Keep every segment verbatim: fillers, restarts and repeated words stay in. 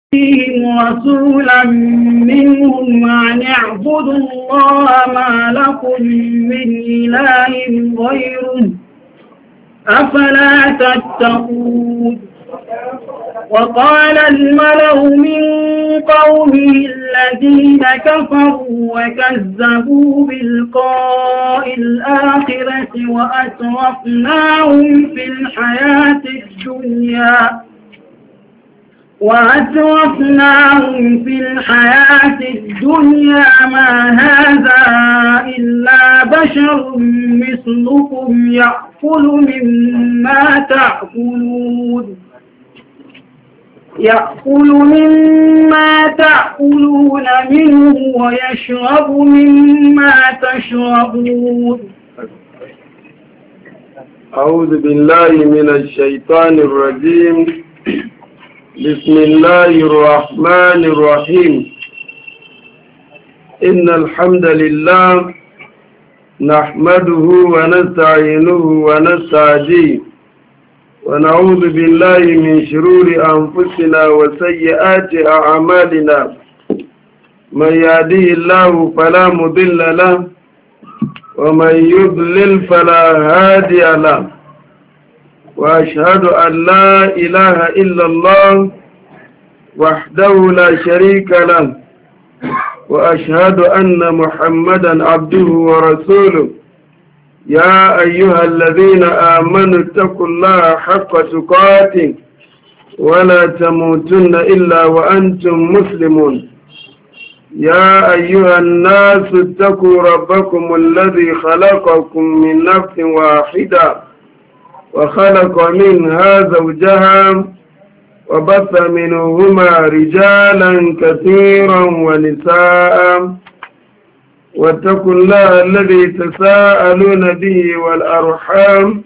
فيهم رسولا منهم أن اعبدوا الله ما لكم من إله غيره أفلا تتقون. وقال الملأ من قومه الذين كفروا وكذبوا بلقاء الآخرة وأترفناهم في الحياة الدنيا وأترفناهم في الحياة الدنيا ما هذا إلا بشر مثلكم يأكل مما تأكلون يأكل مما تأكلون منه ويشرب مما تشربون. أعوذ بالله من الشيطان الرجيم. بسم الله الرحمن الرحيم. إن الحمد لله نحمده ونستعينه ونستهديه ونعوذ بالله من شرور أنفسنا وسيئات أعمالنا. من يهديه الله فلا مضل له ومن يضلل فلا هادي له، وأشهد أن لا إله إلا الله وحده لا شريك له، وأشهد أن محمدا عبده ورسوله. يا أيها الذين آمنوا اتقوا الله حق تقاته ولا تموتن إلا وأنتم مسلمون. يا أيها الناس اتقوا ربكم الذي خلقكم من نفس واحدة وخلق منها زوجها وبث منهما رجالا كثيرا ونساء، واتقوا الله الذي تساءلون به والأرحام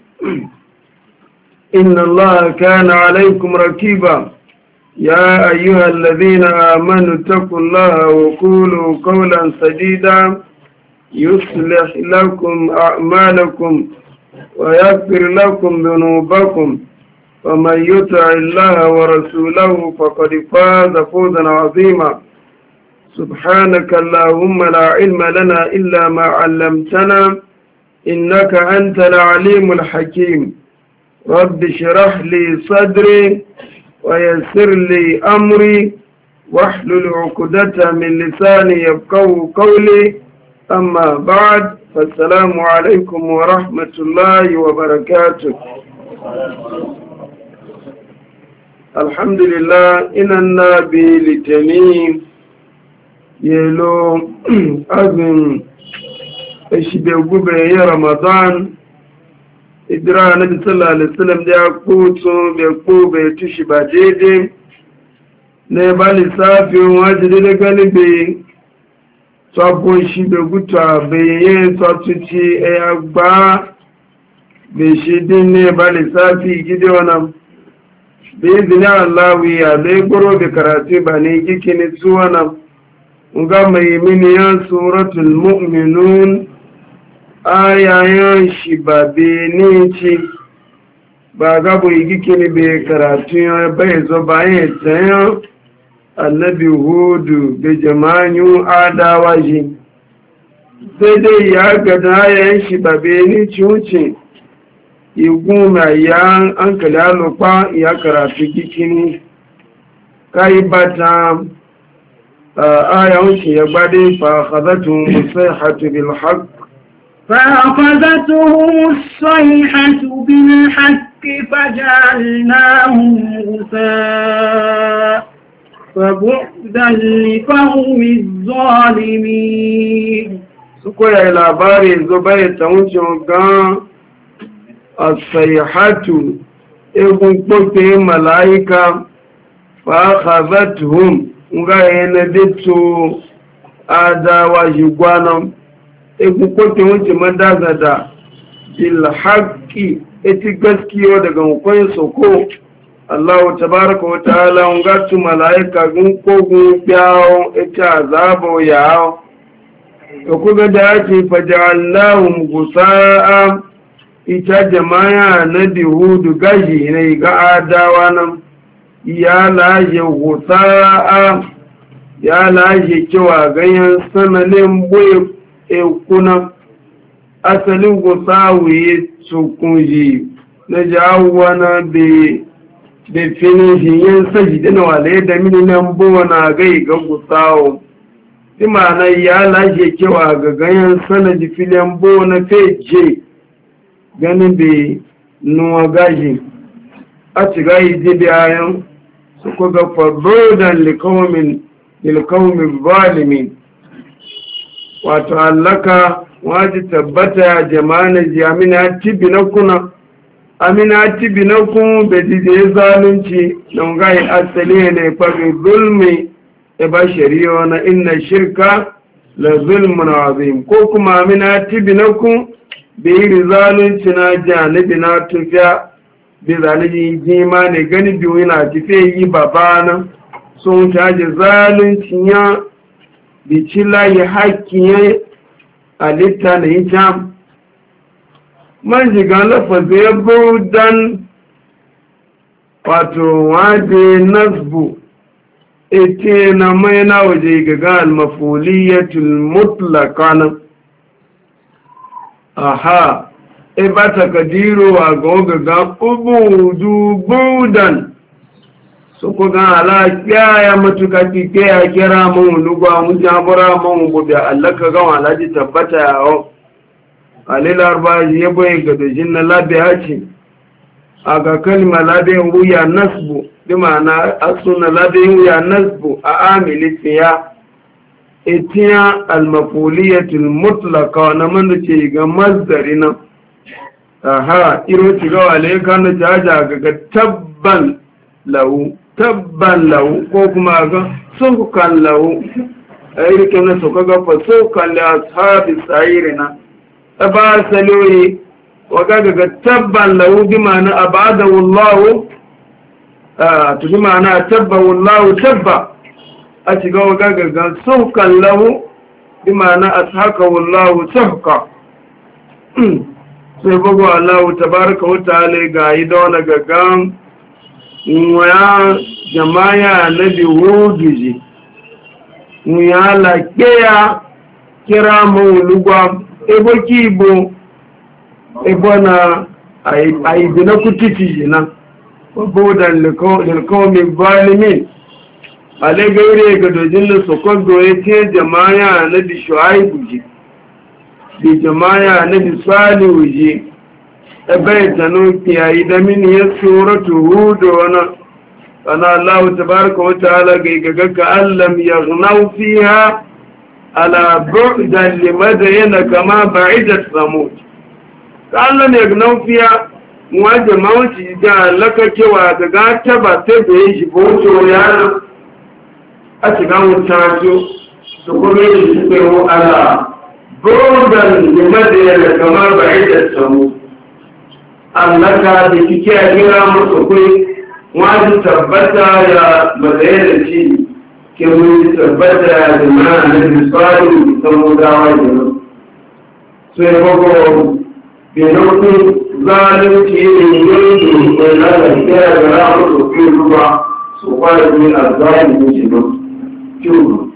إن الله كان عليكم رقيبا. يا أيها الذين آمنوا اتقوا الله وقولوا قولا سديدا يصلح لكم أعمالكم ويغفر لكم ذنوبكم، ومن يطع الله ورسوله فقد فاز فوزا عظيما. سبحانك اللهم لا علم لنا إلا ما علمتنا إنك أنت العليم الحكيم. رب اشرح لي صدري ويسر لي أمري واحلل عقدة من لساني يفقهوا قولي. أما بعد، فالسلام عليكم ورحمة الله وبركاته. الحمد لله. إن النبي لتنين يلو أذن اشبه يا رمضان idira nabi sallallahu alaihi wasallam da kuto be ko be tushi ba daidai ne ba lissafi waje da galibe sabon shi da guta be yin tsatuci e agba be shi din ne ba lissafi gide wannan be izini Allah ya le goro be karatu ba ne kike ne su wannan ga mai miniyan suratul mu'minun ayayen shi ba benin ci ba gabo igikini bai karatu ya bai zo bayan tsayin annabi hudu da jama'in adawa shi sai dai ya gada ayayen shi ba benin ci wuce igun mai ya an kalalupa ya karatu gikini kai bata ayayen shi ya gbade fa khazatun musayhatu bil haqq فأخذتهم الصيحة بالحق فجعلناهم غثاء فبعدا لقوم الظالمين. سكويا إلى باري زباية تونجوغان الصيحة إبن قلت ملائكة فأخذتهم غاية ندتو آدا وجوانا egun kote wuce madazada bil haqqi eti gaskiyo daga hukun soko. Allah tabaraka wa ta'ala ngatu malaika gun kogun biyawo eti azabo yawo to kuga da ake faja'alnahum gusaa ita jama'a na dihudu gashi ne ga adawa nan ya laje wuta ya laje kewa ganyen sananin boye kuna asalin gusa wuye tsukunji na jawo na da finishin yin saji dana wale da mini nan buwa na gai ga gusawo imana ya laje kewa ga ganyen sanaji filin buwa na feje ganin da nuwa gaji a ci gayi jibi ayan su kuga fadodan lilkaumin zalimin wato allaka waji tabbata jama'a ji amina tibi na kuna amina tibi na kun da jide zalunci don gayi asali ne fari zulmi e ba shari'a na inna shirka la zulmun azim ko kuma amina tibi na kun da yi zalunci na janibi na tufiya bi zalunci jima ne gani biyu yana tafiya yi babana sun caji zalunci ya bici layi haƙƙi ya halitta na yi jam man jiga lafaza ya budan wato wade nasbu ete na mai na waje gaga almafuliyatul mutlaka nan aha e ba takadiru a ga gaga ubudu budan so ko ga ala ya matuka kike ya kira mun lugwa mun jabura mun gobe Allah ka ga wala ji tabbata yawo alil arbaji ya boye ga dojin na labe haci aga kalma labe wuya nasbu bi ma'ana asuna labe wuya nasbu a amili fiya itiya almafuliyatul mutlaqa na man ce ga mazdarina aha iro ci ga wale kan jaja ga tabban lahu tabban lahu ko kuma ga sukan lahu ayi kana so kaga fa sukan li ashabi sa'irina aba saloyi waga ga tabban lahu bi ma'ana abada wallahu ah to bi ma'ana tabba wallahu tabba a ci ga waga ga sukan lahu bi ma'ana ashaka wallahu sahqa sai bugu Allah tabaraka wa ta'ala ga yi da wani gaggan ya jama'a na bi hudiji ya laƙeya kira maulugwa ebo kibo ebo na a yi bina kutiti jina babudan lilkomin balimin alagaire ga dojin da sokon doye ce jama'a na bi shu'aibu ji bi jama'a na bi salihu ji ebe tanu kiyayi da min ya suratu hudu wana ana Allah tabaraka wa ta'ala ga gaga allam yaghnaw fiha ala bu'dan limadayna kama ba'idat samud allam yaghnaw fiha wa jama'u da laka cewa daga taba ta da yi boto ya a cikin mutajo su kuma yi su ala bu'dan limadayna kama ba'idat samud allaka da kike a gira musu kai wani tabbata ya madayar ci ke wani tabbata ya zama na bisari ta mudawa jina sai bago binokun zalunci ne yanzu da lalata ya gara musu kai ruwa su kwanan a zalunci jina kyau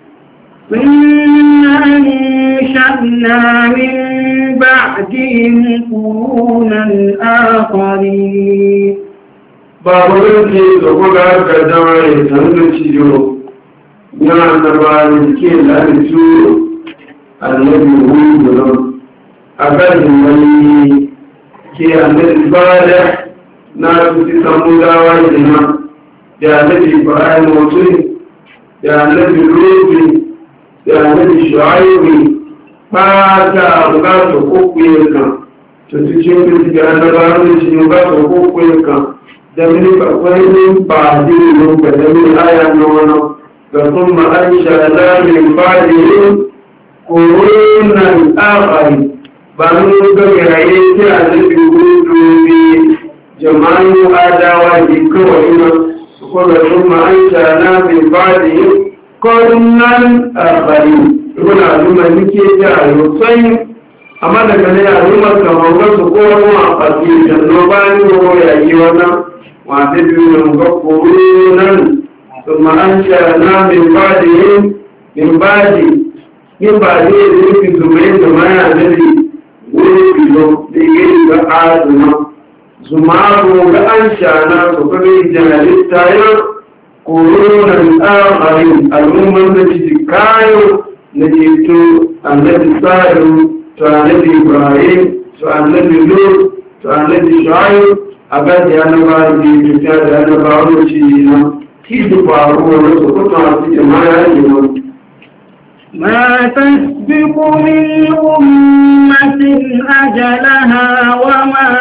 ثم أنشأنا من بعدهم قرونا آخرين baburinki da kuka aka dama ya canza ciyo na annabawa ke lalitu annabi hudu nan a ƙarfin wani ke annabi bada na tuti samu dawa jina da annabi ibrahim mutum da annabi rufi da annabi shu'aibi ba ta bukata kokuyen kan ta cikin da annabawa da shi bukata kokuyen kan دمني فأقوين بعدهم كدمني آية نونا ثم أنشأنا من بعدهم قرونا آخر بانو كرهيتي على الوجود بجمال آداء ذكرنا ثم أنشأنا من بعدهم قرونا آخرين يقول عزوما نكي جاء يصير أما لكن يعزوما كما وقت قوة وعقاتي جنوباني وهو يأيونا وعددهم قرونا ثم أنشأنا من بعدهم من بعد من بعدهم في زمين زمان الذي ولدوا بغير بقاتنا زمانه لأنشأنا فقبل جهالتها قرونا آخرين الأمة التي كانوا نجيتوا الذي صاروا النبي إبراهيم النبي لوط النبي شعيب أبد أنا بعد بيتاد أنا بعد شيئا كيف فاروق وسقط في جماعة ما تسبق من أمة أجلها وما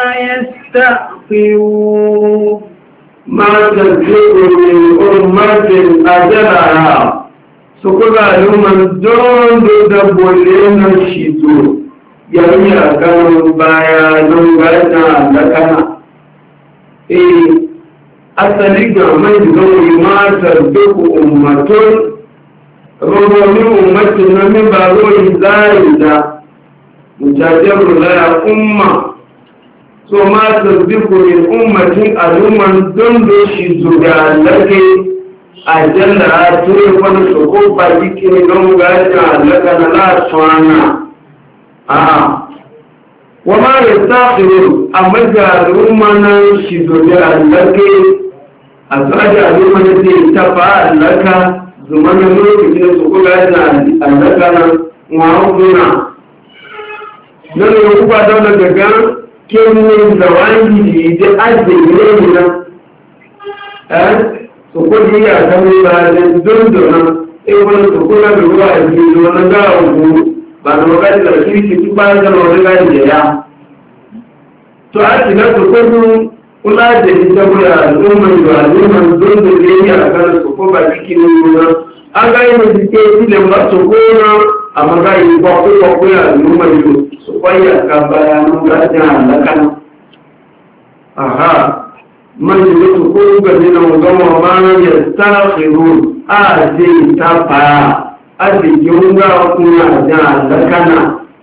يستأخرون ما تسبق من أمة أجلها سقط لمن دون دبولين الشيطان يعني أكانوا بايا نوغانا لكنا إيه أسألك من ذوي ما تسبق أمة ربما أمة من بارو زائدة مجاجر لا أمة ثم تسبق من أمة ألوما دندش زوجا لك أجل أتوي فنسقوط بذكر نوغانا لكنا لا سوانا آه وما يستاخر أما جعلومنا شدوجا لك أجعلومنا تتفع لك زمان نوك جنسوكولا لكنا وعوضنا نحن يقول دولة جغان كم من زواني دي أجل أه سوكول هي أكمل بعد دندنا إيه وانا سوكولا بقوا أجل ونقاوه ba da magana da kirki duk bayan da wani gani da ya to a ci na tukuru kula da ita wuya al'ummar da al'ummar don da zai yi a kan su ko ba cikin nuna an ga yi da jike filin ba su gona a magayi kwakwa kwakwa ya al'ummar da su kwaya ka bayanan gajin halakan aha man da su ko gaji na gama ma ya tsakiru a zai ta fara arzikin ga kuna da lakana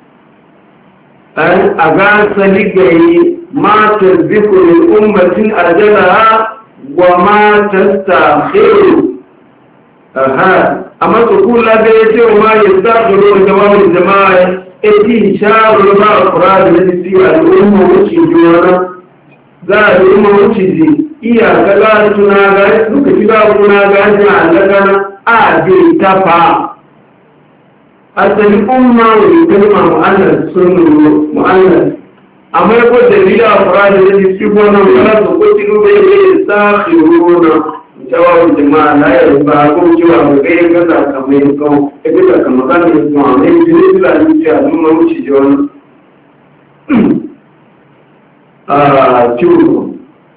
an aga saligayi ma tasbiqu lil ummatin ajalaha wa ma tastakhiru aha amma to kula da yace ma yastakhiru da jama'a jama'a eti sharu ba qur'an da ci al-umma wuce jona za a umma wuce ji iya kaga tuna ga duka shiga kuna ga da lakana a bi tafa asali umma wani kalma mu'annas sun mu'annas amma ko dalila afrad da shi ko nan wala to ko tinu bai bai sakhiruna jawab jama'a la ya ba ko jiwa ba kai ga da kamar ko ita da kamar kan ne kuma ne ji da ni ya mun mu ci jiwa ah ciwo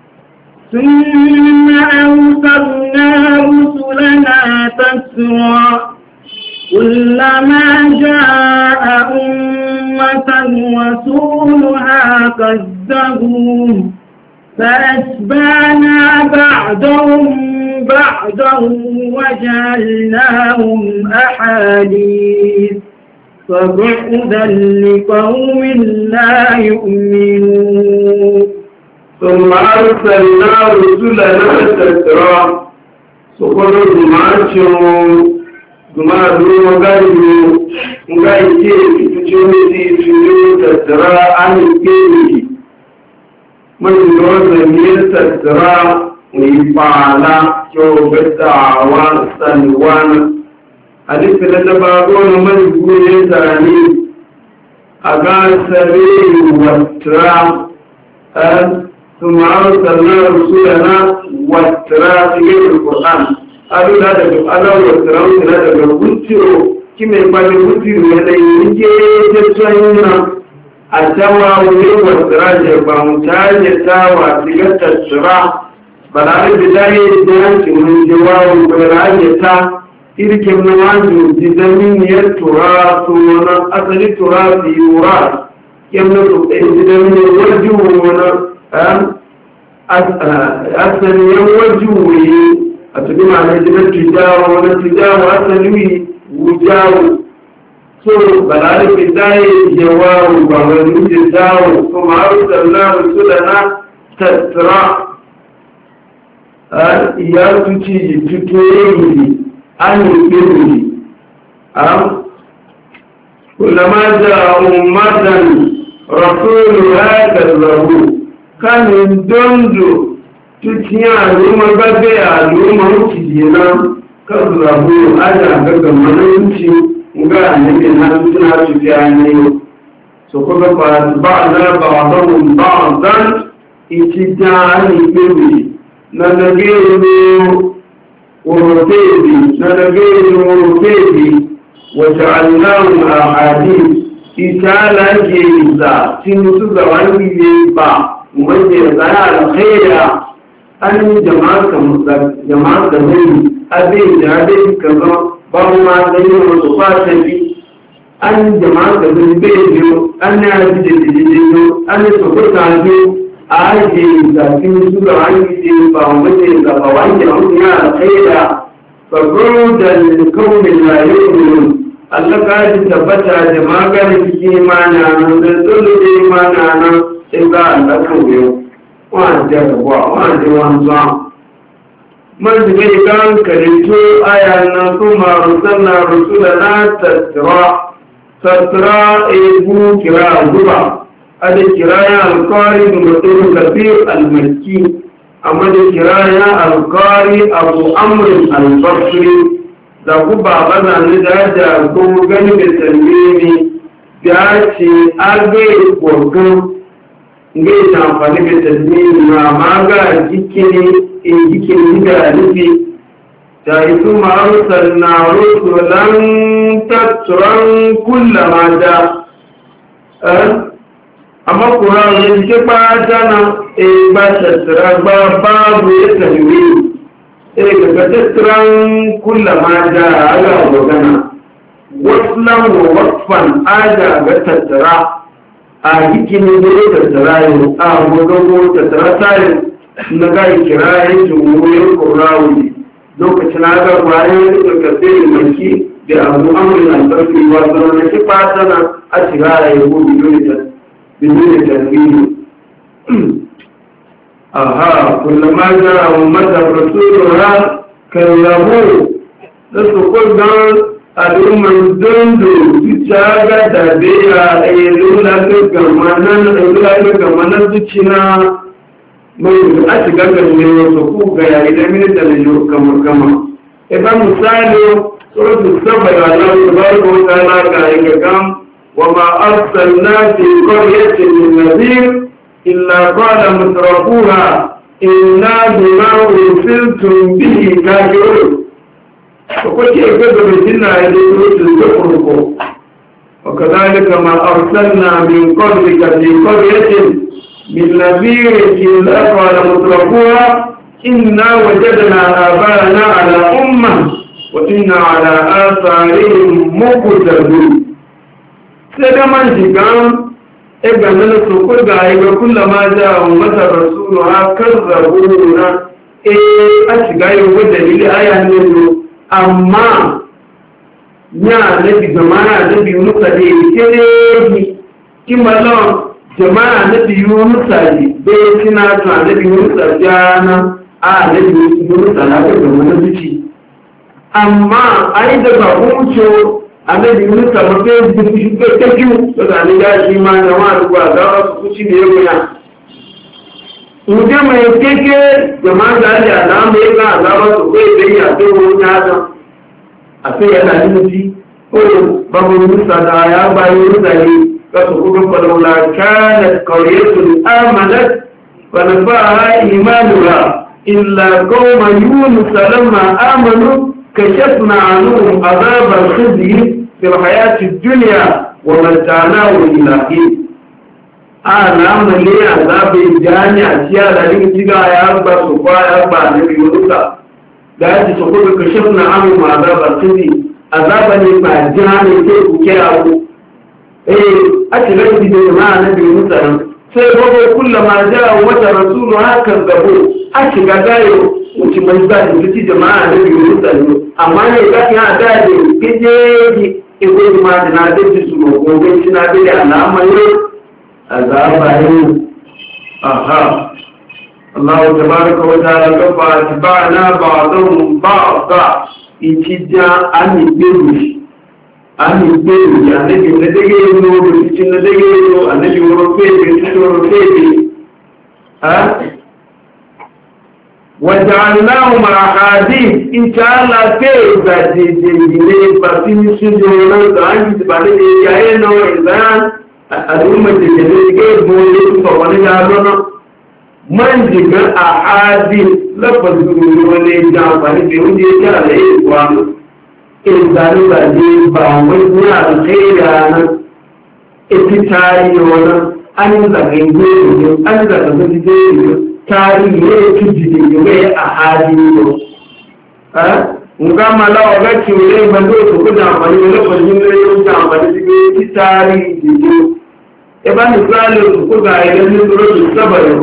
ثم أرسلنا رسلنا تسرا كلما جاء أمة رسولها كذبوه فأتبعنا بعضهم بعضا وجعلناهم أحاديث فبعدا لقوم لا يؤمنون ثم أرسلنا رسلنا تسرا سقطوا معشرون kuma duro gari ngai ce tuciyo ne tuciyo tattara an ke mun dole ne tattara ni fala ko gadawa sanwana hadith da ba gona mai gure tarani aga sare watra an ثم أرسلنا رسولنا واترى في القرآن قالوا لا تجب أنا واترى لا تجب كنتروا كما يقال كنتروا يدين جيجتنا أتوا ولي واترى جبا متاجتا واتقت الشراع بلعب بداية الناس من جواب بلعجتا إركب نواجه جزمين يتراث ونأصل تراث يراث يمنط جزمين يوجهون أصل يوجهه أتبع على جنة تجاوه ونتجاوه أصله وجاوه سوء بلعب بداية جواب وغنوج جاوه ثم أرسلنا رسولنا تسرع ya tuci tuto yi an yi ɗiri kullama da ummatan rasulu ya kazzabu kanin dondo tuciya al'umma gabe al'umma wuce jina kazzabu aja gaga mananci ga annabi na suna tafiya ne so kuma ba ba na ba wadon ba dan itidani bibi na nagero ورتيبي ننجيل ورتيبي وجعلناهم أحاديث إتالا جيزا سنسوزا وانجي جيبا ومجي زيال خيرا أن جماعة جماعة زي أبي جابي كذا بابما زي وصفات بي أن جماعة زي بيجو أن أبي جيجو أن سكوت عنجو ajiza cikin suka hangi ba mace da bawanke mutum ya alkhaira fa gudan kaumin la yu'minun Allah ka ji tabbata da maganin cikin mana nan da dole da mana nan sai ga Allah kan yau wa da wa wa da wanza man da ga kan karinto aya nan kuma rusulna rusulana tatra tatra ebu kira guba ada kiraya alqari mutum kafir almakki amma da kiraya alqari abu amr al-basri da ku baba na ne da da ko gani da tanwini da ce arge kokan ngai ta amfani da tanwini ma maga jikini in jikini da nufi da isu ma arsalna rusulan tatran kullama da amma kura ne ke ba dana e ba tattara ba babu ya tanwi e ga tattaran kullama da ala magana waslan wa wasfan ada ga tattara a hikin da ya tattara yau a gogogo tattara tare na ga kirayen jumurin kurawi lokacin aga bayan da kasiri maki da abu amurin albarki wasu na ke ba dana a shigara ya gobe yau بدون تنوين أها كلما جاء أمة رسولها كذبوه تسقط دان الأمة الدندو تشاغا دبيا أيلولا تكمانا أيلولا تكمانا تشينا من أشغا كنيو سقوكا يا إذا من تنجو كما كما إذا مثالي سورة السبع الله تبارك وتعالى كايكا وما أرسلنا في قرية من نذير إلا قال مترفوها إنا بما أرسلتم به كافرون وقلت يقدر بسنا يدرس الزخرف وكذلك ما أرسلنا من قبلك في قرية من نذير إلا قال مترفوها إنا وجدنا آباءنا على أمة وإنا على آثارهم مقتدون sai da man shigan ega nan su kurga ga kullama da ummata rasulu ha kazzabuna eh a shiga yau da dalili aya ne do amma ya nabi jama'a nabi Musa da yake ne kimalon jama'a nabi Musa ne bai kina to nabi Musa jana a nabi Musa na da jama'a zuci amma ai da ba mucho annabi Musa mafi da shugabar ta biyu da zane ya shi ma da ma'aruwa za a su kuci da ya wuya. Uje mai keke jama'a da ya alama ya ga azaba su kai da ya ce wani yada a sai yana nufi ko babu Musa da ya bayi mutane ga su kuma falaula kanat qaryatun amanat fa nafaha imanuha illa qauma yunus lamma amanu كشفنا عنهم عذاب الخزي في الحياة الدنيا ومتعناه إلى حين أنا من لي عذاب الجاني أشياء لذلك تقع يا أربع صفاء يا أربع نبي ونسا قالت سقوط كشفنا عنهم عذاب الخزي عذاب لما الجاني كيف كيف إيه أشلت بجماعة نبي ونسا سيبقوا كلما جاء وجه رسول هكذا أشلت wuce mai ba da fiti jama'a da biyu mutane amma ne ga ya da da kije ego ma da na da su ko ga shi na da alama ne azaba ne aha Allah tabaraka wa ta'ala ga fa tibana ba'dhum ba'dha itija ani bebi ani bebi annabi ne dage no cikin ne dage no annabi woro pepe cikin woro pepe ha waja'alnahum ahadith inshallah fe da de de ne batin su jona da an ba ne yayin no idan al'umma de de ge boye ko wani ya no man jiga ahadith lafazin wani da amfani da wanda ya kira da yin kwano in zane ba ne ba wani na alkhaira nan ita tarihi wani an yi zagayen gobe an yi zagayen gobe tarihi ne ya fi jide mai a hali yau nga malawa ga kiwole bando su kuda amfani da lafazin da ya wuce amfani da ita tarihi jide ya ba misali su kuda idan yin zuru su saba yau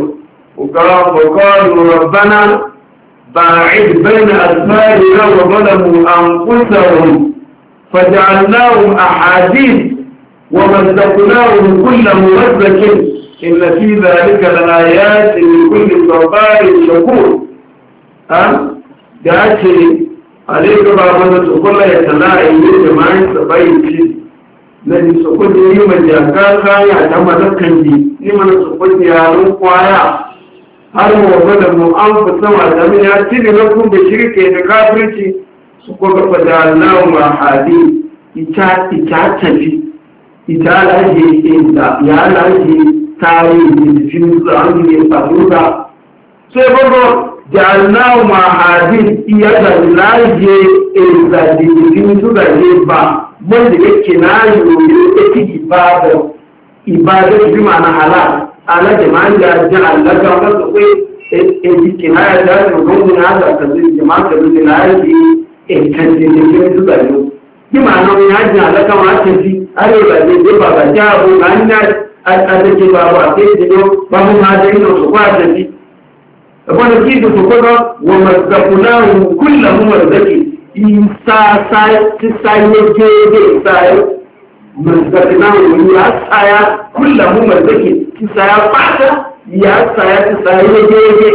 وقالوا ربنا باعد بين أسفارنا وظلموا أنفسهم فجعلناهم أحاديث ومزقناهم كل ممزق إن في ذلك لآيات لكل صبار شكور ها دعاتي عليك بابا تقول يتلاعي جماعي سبايتي الذي سقط لي مجاكا يعتمد كنجي لمن سقط يا رقوايا har mawa da mu an fi sama da min ya ci na kun da shirke da kafirci su ko gaba da Allah ma hadi ita ita tafi ita laje inda ya laje tarihi da fin zuwan ne faruka sai gogo da Allah ma hadi iya da laje inda da fin zuwa ne ba wanda yake na yi yake ibada ibada bi ma'ana halal ala jama'a da jan Allah ga wasu kai e jiki na ya da gungun na da kazi jama'a da na yi e kan je ne su da yo ki ma no ya jan Allah ka ma ta ji are ba ne ba ba ja bu nan na a da ke ba ba sai ji do ba mu ma da ino su kwa ta ji ba da ki su ko ba wa mazaqnahu kullahu marzaqi isa sai sai ne je de sai mazaqnahu ya saya kullahu marzaqi saya fata ya saya ta saya jeje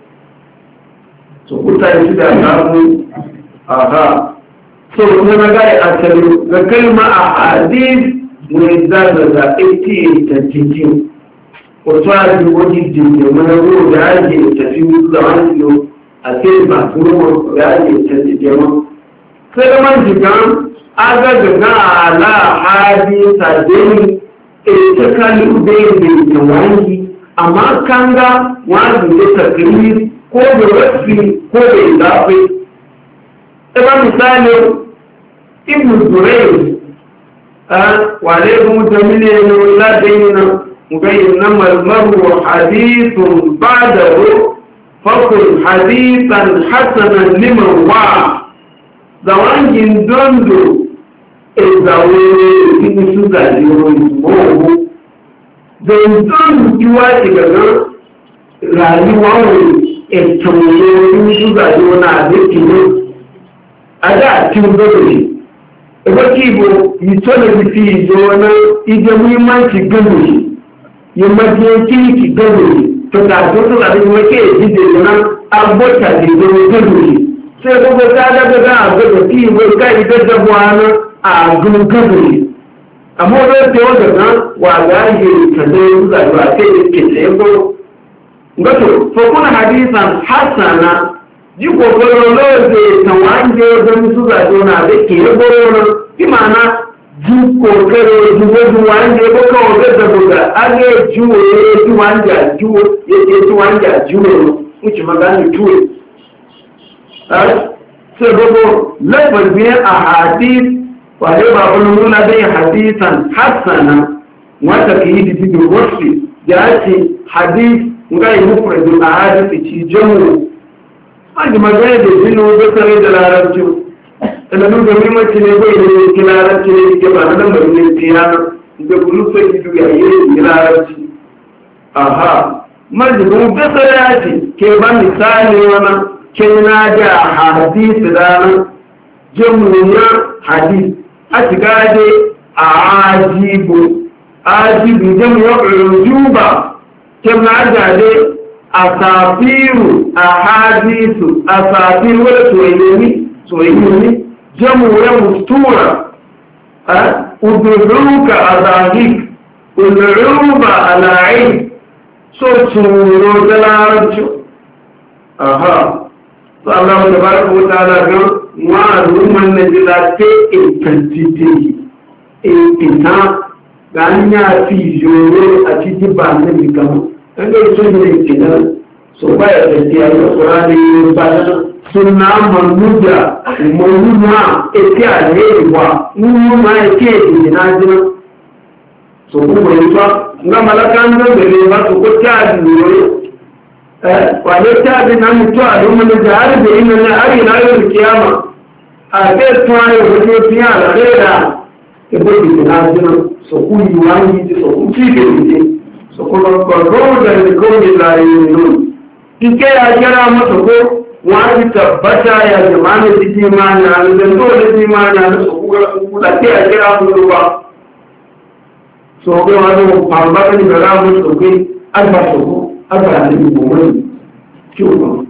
so kuta shi da namu aha so kuma na ga asali ga kalma a hadith ne da da ake ta cikin wato a ji wani jinje mana ruwa da ake ta fi da wani yo a ce ba ruwa da ake ta cikin sai man jigan aga ga ala hadisa dai ita kalu bai da wani amma kanga wani da takrir ko da wasu ko da zafi eba misali ibn Zurayr a wale kuma tamile ne wala bayina mubayyin marmaru hadithun ba'dahu fakul hadithan hasanan liman wa zawangin dondo ezawo ibi ṣúgà ní orí ìmọ̀ọ̀wó dọ̀ndọ̀n ìwá ìgbàgbọ́ ràíwá òun ẹ̀tàn orí ṣúgà ní wọn àdékì náà adá àti ọgbọ́dọ̀ ẹgbẹ́ kí ìbò ìtọ́lẹ̀ ti fi ìjọ wọn ìjọ mímọ́ǹtì gbẹ̀mùsì yọmọdé kíríkì gbẹ̀mùsì tọ́ta àtúntò àti ìwọ́kẹ́ ìdíje náà agbọ́tàdé gbẹ̀mùsì ṣé gbogbo sáádágbẹ́gbẹ́ àgbẹ̀dọ̀ kí ìwé ká ìdẹ́jọ́bọ̀ àná àgùn gbẹ̀mùsì àmọ́ ọdọ́ tí ó dẹ̀ná wà láàyè ìtàdé ìrúzàdó àti ìkẹsẹ̀ ẹgbọ́ gbọ́tò fọkún hadisan hasana jíkò gbọ́rọ̀ lóòdè tàwọn àjẹ́ ọdọ́ ìrúzàdó náà lè kéré gbọ́rọ̀ bí màá jíkò kẹrẹ ojúwójú wà ń jẹ bọ́kọ̀ ọdọ́ dẹ̀bọ̀gà agẹ́ júwò ètò wà ń jà júwò ètò wà ń jà júwò ń ti magani túwò ṣe gbogbo lẹ́gbẹ̀gbẹ̀ àhàdís wàlé ba olóòrùn lábẹ́ hadisan hassana wata ka yi dìdì da wasu da ake hadis nga yi mufradun a hadisi ci jamu wani magana da jini basare da larabci ɗanɗanu da mimanci ne bai da yake larabci ne ke ba na nan bari ne tiyana da kulu sai idu ya yi larabci aha majibin basare ya ce ke ba misali wani ke na da hadisi ranar jamu na hadis a shiga dai a ajibu ajibu jam ya rujuba kam na jade asafiru ahadisu asafiru wala soyayni soyayni jamu ya mustura udruka azahik udruba ala'i so tsoro da larabci aha to Allah tabaraka wa ta'ala ga wa ruman najila te intensity intina ganya fi joro a cikin ba ne bikama an ga so ne kenan so baya da tiya da Qur'ani ba sunna mamuda mamuna ete ale wa nunu ma ete ina jina so ko ko ita nga malakan da bele ba so ko ta duro eh wale ta da nan mutu a don mun da har da inna na ari na yau kiyama a te to ayo ko tiya la reda e bo di na jina so ku yi wani so ku ci ke ni so ko ko ro da ko ni la yi no dike ya kira masa ko wani tabbata ya jama'a da jiki mana da dole ji mana da su kula ke a kira mu ruwa so ko wani bamba ne da ramu so kai alba so ko alba ne ko wani kiwo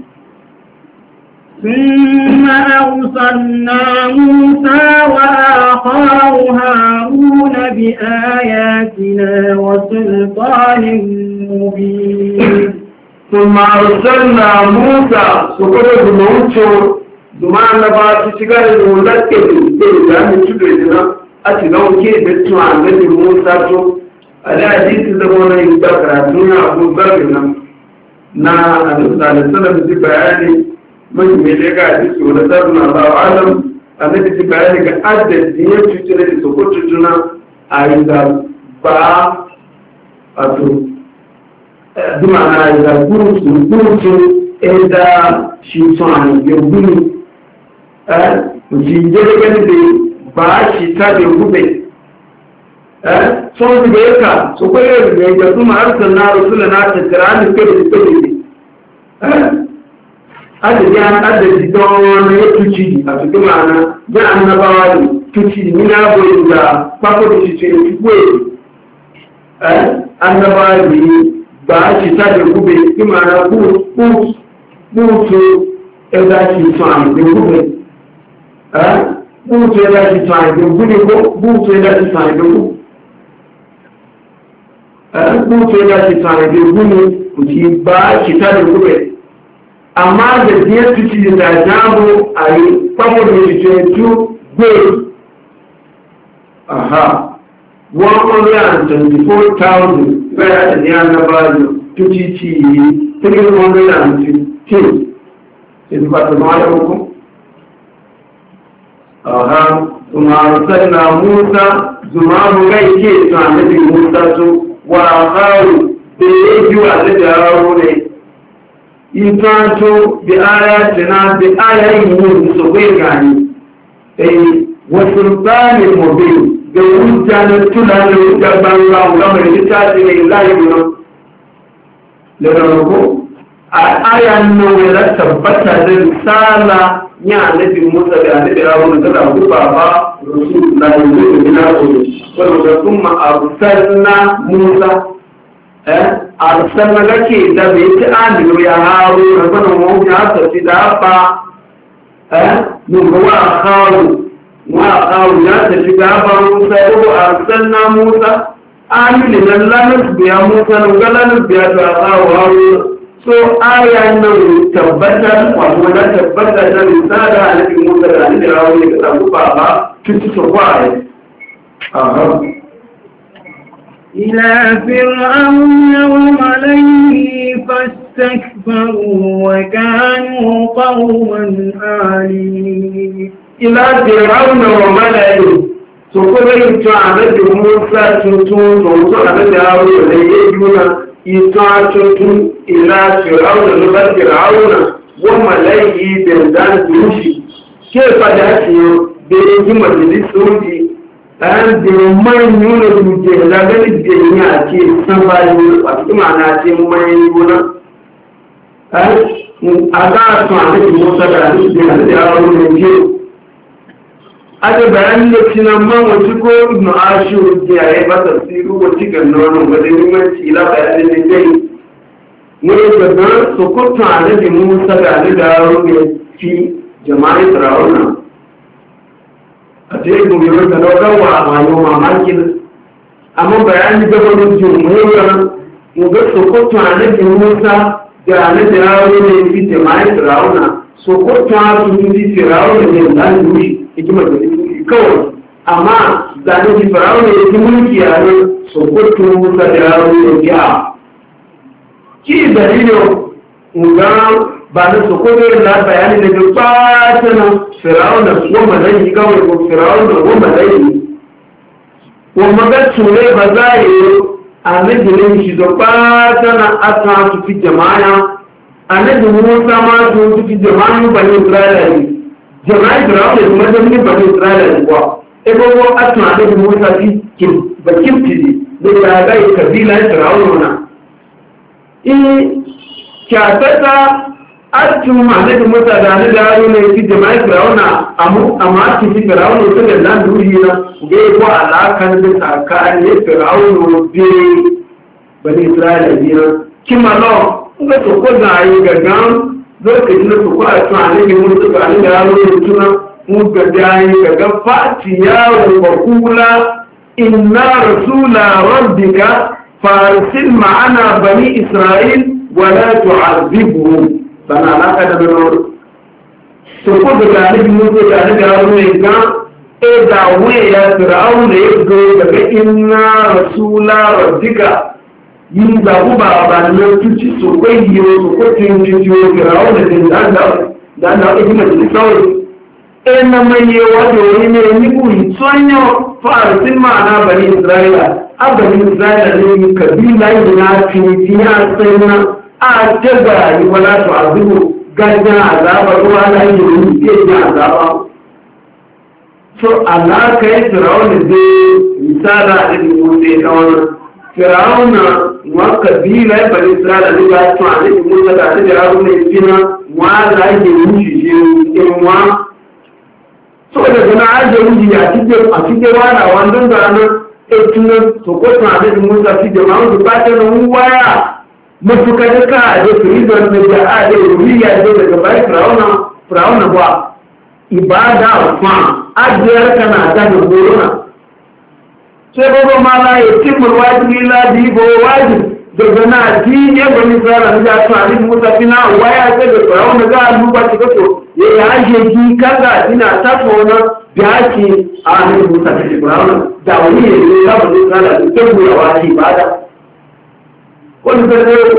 ثم أرسلنا موسى وآخاه هارون بآياتنا وسلطان مبين ثم أرسلنا موسى سكرة الموتو زمان نبات شغال المولد بإذن تدريدنا أتنون كي بيتوا عن نبي موسى تو على حديث زمان يبقى راتونا أبو بكرنا نا أنسى لسنة بسيبعاني من مليكا حديث ونسرنا الله أعلم أنه بسيبعاني كأدى الدنيا تشتري سكرة تنا أيضا با أتو bimana da gurutu gurutu da shi tsani ya guru eh mutum jere gani da ba shi ta da gube eh son da yaka so ko ya da ya kuma arsan na rasula na ta tirani ko da ko eh ada ya ada di don ya tuci a cikin mana da annabawa ne tuci ni na boye da kwako da shi ce ku eh annabawa ne ba shi ta da gube imana butu ẹgbà ṣe tún àìgbé gube butu ẹgbà ṣe tún àìgbé gube ko butu ẹgbà ṣe tún àìgbé gube butu ẹgbà ṣe tún àìgbé gube kò sí bá ṣe ta da gube amma da biyar tuci da jabo a yi kwamar da shi ce tu gbe aha one hundred twenty-four thousand bẹ́ẹ̀ ni a na bá lò tó ti ti yìí three hundred fifteen ìdúbàtà máa yẹ kókó. ọ̀há tùmọ̀rọ̀sẹ́ na Musa zùmọ̀rọ̀ gáì kí ètò àmẹ́bí Musa tó wà áhàrù bèèrè jù àlẹ́bí àárọ̀ rẹ̀. ìtàn tó bí ara tẹ̀nà bí ara ìwò ìsọ̀gbé ìgbàni èyí wọ́n sultani mọ̀bí da mutane tunanin da banza gama da littafi mai layi nan daga mako a ayan nan wani tabbata da risala ya annabi Musa da annabi Harun da da guba ba rasulullahi sallallahu alaihi wasallam wanda kuma arsalna Musa eh arsalna lake da bai ta amiru ya Harun da bana mu ya tafi da ba eh mun ga Harun وأقاو لا تشباب موسى وأرسلنا موسى آمين لا نسبيا موسى ولا نسبيا أقاو هارون so aya nan tabbatar wato da tabbatar da risala a cikin Musa da Annabi Harun da sabu baba tuci so kwaye aha ila fir'auna wa malaihi fastakbaru wa kanu qawman ali ila fir'auna wa mala'i so ko dai to annabi Musa tuntun to to annabi Harun da yayi yuna ita tuntun ila fir'auna da fir'auna wa mala'i da dan dushi ke fada shi da yi majalisoji an da man yuna duje da gani da ya ce sabani a kuma na ce mai yuna an aga to annabi Musa da annabi Harun ne aka bayan da cinan man wasu ko ibn ashur ya yi masa siru wa cikin nonon wadda limanci ila bayanin da dai wani daga sokoto a nabi musa da ali da rume fi jama'i firawuna a ce yi gobe da daukarwa a mayo mamakin amma bayani da wani jumhuriyar ga sokoto a nabi musa da ali da rume fi jama'i firawuna sokoto a su fi firawuna da zan dushi hikimar da kawai amma zane ji firawuna ya fi mulki a nan sokoto musa da rume ya ki dalilin nga ba na sokoto na bayani daga fatana firawuna wa malayi kawai ko firawuna wa malayi wa maga ture ba za a yi a najirin shi da fatana aka su fi jama'a a najirin musa ma su fi jama'a bani isra'ila ne jama'a firawuna su majalin bani isra'ila ne kuwa ebe ko aka a najirin musa fi ba kimti ne da ya gai kabila firawuna in kyatata arzikin ma'anabi mutane da yaro ne fi jama'i firawuna amma ake fi firawuna su da nan duri na ga yi ko alakan da tsakanin firawuna biyu bani isra'ila biyu kima lau ga su ko za a yi gaggan lokacin da su ko a tunanin mutu ga da yaro ne tuna mu ga dayi gaggan fati yawon bakula inna rasula rabbika فارسل معنا بني إسرائيل ولا تعذبهم فأنا لا قد نور سقط جانب موسى جانب هارون إذا إذا ويا فرعون يقول إنا رسول ربك ينزعوا بابنا تجي سقي يوسف تجي فرعون دان دان إبن الإسرائيل إنما يوجد من يقول يتصنع فارسل معنا بني إسرائيل abin isra'ila ne kabila yana fitiya sai na a jaga yi wala to azubu gajen azaba ruwa na yi yi ke yi azaba so alaka yi firawuna zai misala da musa na wani firawuna wa kabila ya bari isra'ila ne ba su a ne musa da ta jira ne fina wa za yi yi shi shi in wa so da gana ajiye wuji a cikin wana wanda da nan etuna sokoto a da musa fi jama'a su fata na waya mafuka da ka a da firizar da da a da rubiya da daga bayan firawuna firawuna ba ibada fa ajiyar kana ta da corona sai babu mala ya timur wajibi la bi bo wajibi daga na ji ne bani sara da ta ali musa fina waya ta da firawuna ga duba ta to ya yaje ki kaza ina ta tona da ake a hannun musa ta firawuna da wani ne ne za mu zo tsara da ta goya wa ce ba da wani zai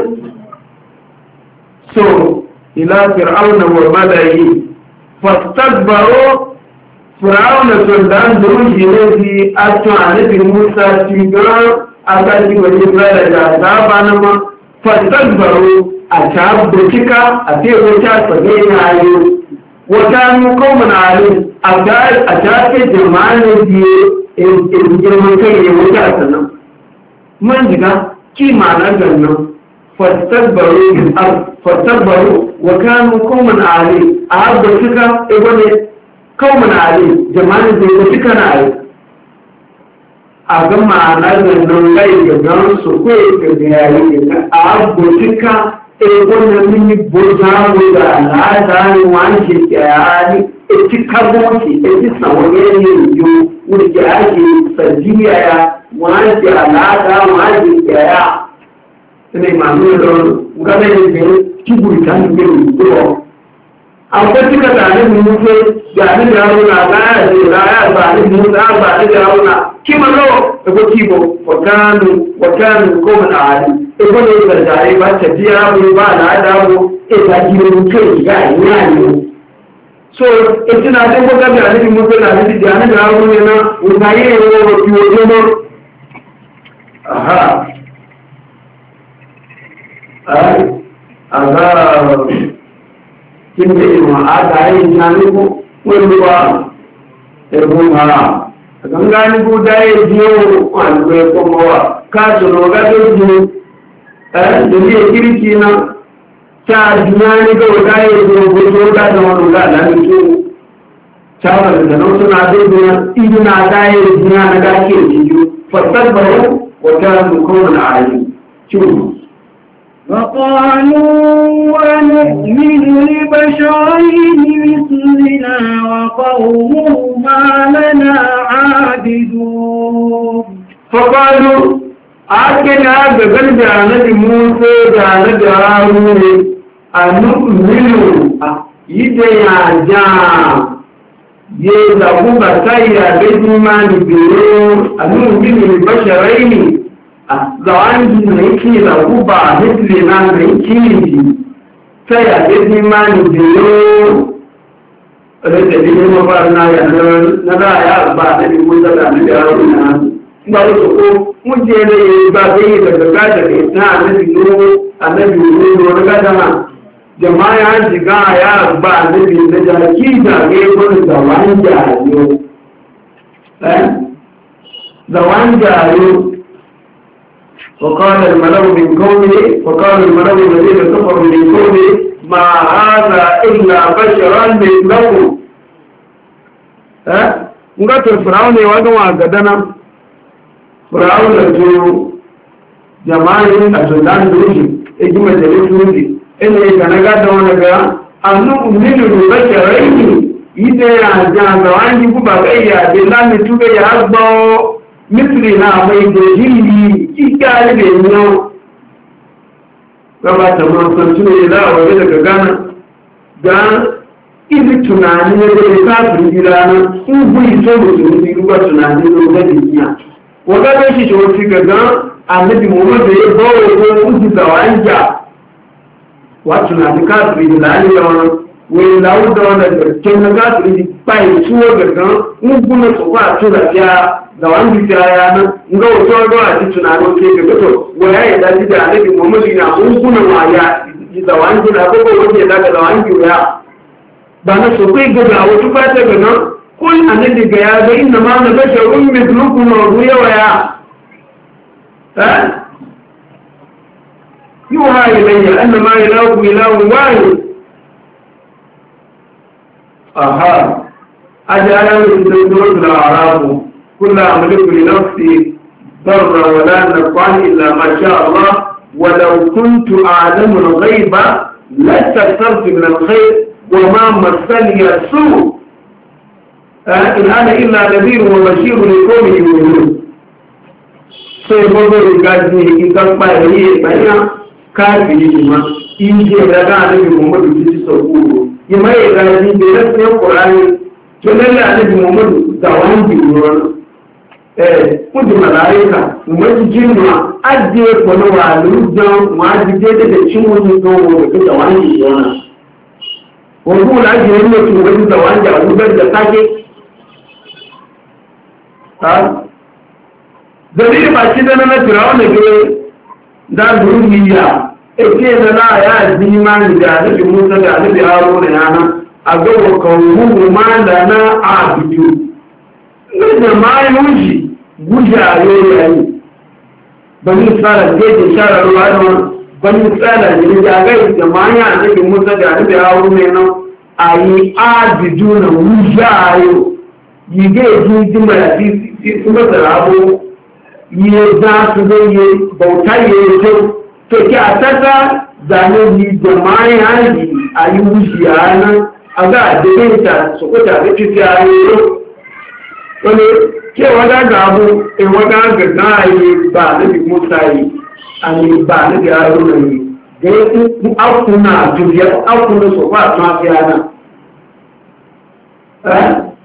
so ila fir'auna wa malayi fastakbaro fir'auna sun dan zuruji ne fi ato annabi musa ci ga asali wani zai da zaba na ma fastakbaro a ta burkika a ce wata sabe na yi wata mu kawo na alim a ta ce jama'a biye girman kai ne wuta a sannan man jiga kima na gannan fastabbaru wa kanu kawman ali a haɓar suka ego ne kawman ali jamanin zai ga suka na ali a ga ma'ana gannan gai gannan su kawai ga yayi a haɓar suka ego na mini boza da al'ada ne wani ke kyayani eti kagoki eti sawagere yiwu wurke ake sarjiya ya wani al'ada wani yaya ne mamu da gane ne kiburi ta ne ko akwai kika da ne mu ce da ne da runa na da ya ba ne mu da ba ne da runa kima lo da ko kibo wakanu wakanu ko na ali e ko ne da dai ba ta biya mu ba na da mu e ta gidan kai ga ina ne so ita na ɗin gwada da hannun mutu da hannun da hannun da hannun yana wuzaye ya yi wa kiwo jomo aha a ga kin da yi ma'ada yin jani ko wani ba ẹ̀bùn ara àgbàngá ní kó dáyé jí ó àlùkò ẹ̀kọ́ mọ́ wa káàtùnà ọgá tó jù ẹ́ lórí èkìríkì náà sáàdì náà ní kó dáyé jí ogun tó dájọ́ wọn lọ́gbà láti tó sáwọn ìdáná tó náà tó jù ìdí náà dáyé jí náà na dákè jíjú fọ́sẹ́gbọ̀rọ̀ wọ́tá nǹkan ààyè tí ó وقالوا ونؤمن لبشرين مثلنا وقومهما لنا عابدون فقالوا أكنا بقلب نبي موسى نبي هارون أنؤمن يديا جام يذهبوا بكايا بإيمان بيرو أنؤمن لبشرين zawangi da yake da guba hitler na da yake yi ta yaɗe imani biyu rage biyu mabar na yanar na za a yi ba da biyu da da na yaro na ba da ko muje da yi ba da yi daga gada da ita a na biyu a na biyu da wani gada na jama'a ya shiga ya ba da biyu da jaki da ga yi wani zawangi a yau zawangi a yau وقال الملأ من قومه وقال الملأ الذين كفروا من قومه ما هذا إلا بشرا مثلكم ها ngato fir'aun ne wajen wa gadana fir'aun da to jama'in a sudan doji e kuma da doji ene ga naga da wani ga annu ummilu bi basharaini ide ya ja ga wani ku ba kai ya de lami tube ya agbo mitri na mai da jini ikali da yau gaba ta mafi suna yi la'awar daga gana ga ibi tunani ne da ya kafin gida na in buyi so mutum ne ruwa tunani ne da jikiya wadda da shi shawarci gaga annabi muhammadu ya bawa ko uji da wanja wa tunani kafin da lalai da wani wani lawu da wani garken na kafin da bai ciwo gaga in guna tsofa a tura fiya da wani kaya nan nga wato ga a ci tunano ke ga gato waya ya dace da annabi Muhammad na hukunan waya da wani da ko ko wanda da da wani waya ba na so kai ga wato ba ta ga nan kun annabi ga ya ga inna ma na basharun mithlukum wa huwa waya ha yuha ilayya anna ma ilahukum ilahun wahid aha ajala min dawlatil a'rab كل أملك لنفسي ضرا ولا نفعا إلا ما شاء الله ولو كنت أعلم الغيب لاستكثرت من الخير وما مسني السوء إن أنا إلا نذير وبشير لقوم يؤمنون سيقول الغازي إذا قال لي بينا كافي ما إنجي لنا نبي محمد في سوره يما يغازي بنفس القرآن تنلى نبي محمد دوام بيقولون kudi malaika umarci jinwa ajiye kwanu wa lujjan majije da cin wani gawo da kuka wani yana wani kuma ajiye yin mutum wani da wani a rubar da sake dalili ba shi da na turawa da ke da duniya ake da na ya zima da alibi musa da alibi haro da yana a gawa kawo ma da na abidu da ma yi gujaye yayi bani tsara da shara ruwa da bani tsara da jagai da manya annabi Musa da annabi Harun ne nan ayi abidu na gujayo yige ji jima da fi kuma sarabo yi da su da yi bauta yi to to ki ataka da ne ni da manya yi ayi gujiyana aga da ta su ko ta da ci ayi wani ke wada gabu e wada ga gayi ba da bi musayi ani ba da yaro ne ga ku akuna duniya akuna so ba ta fiana eh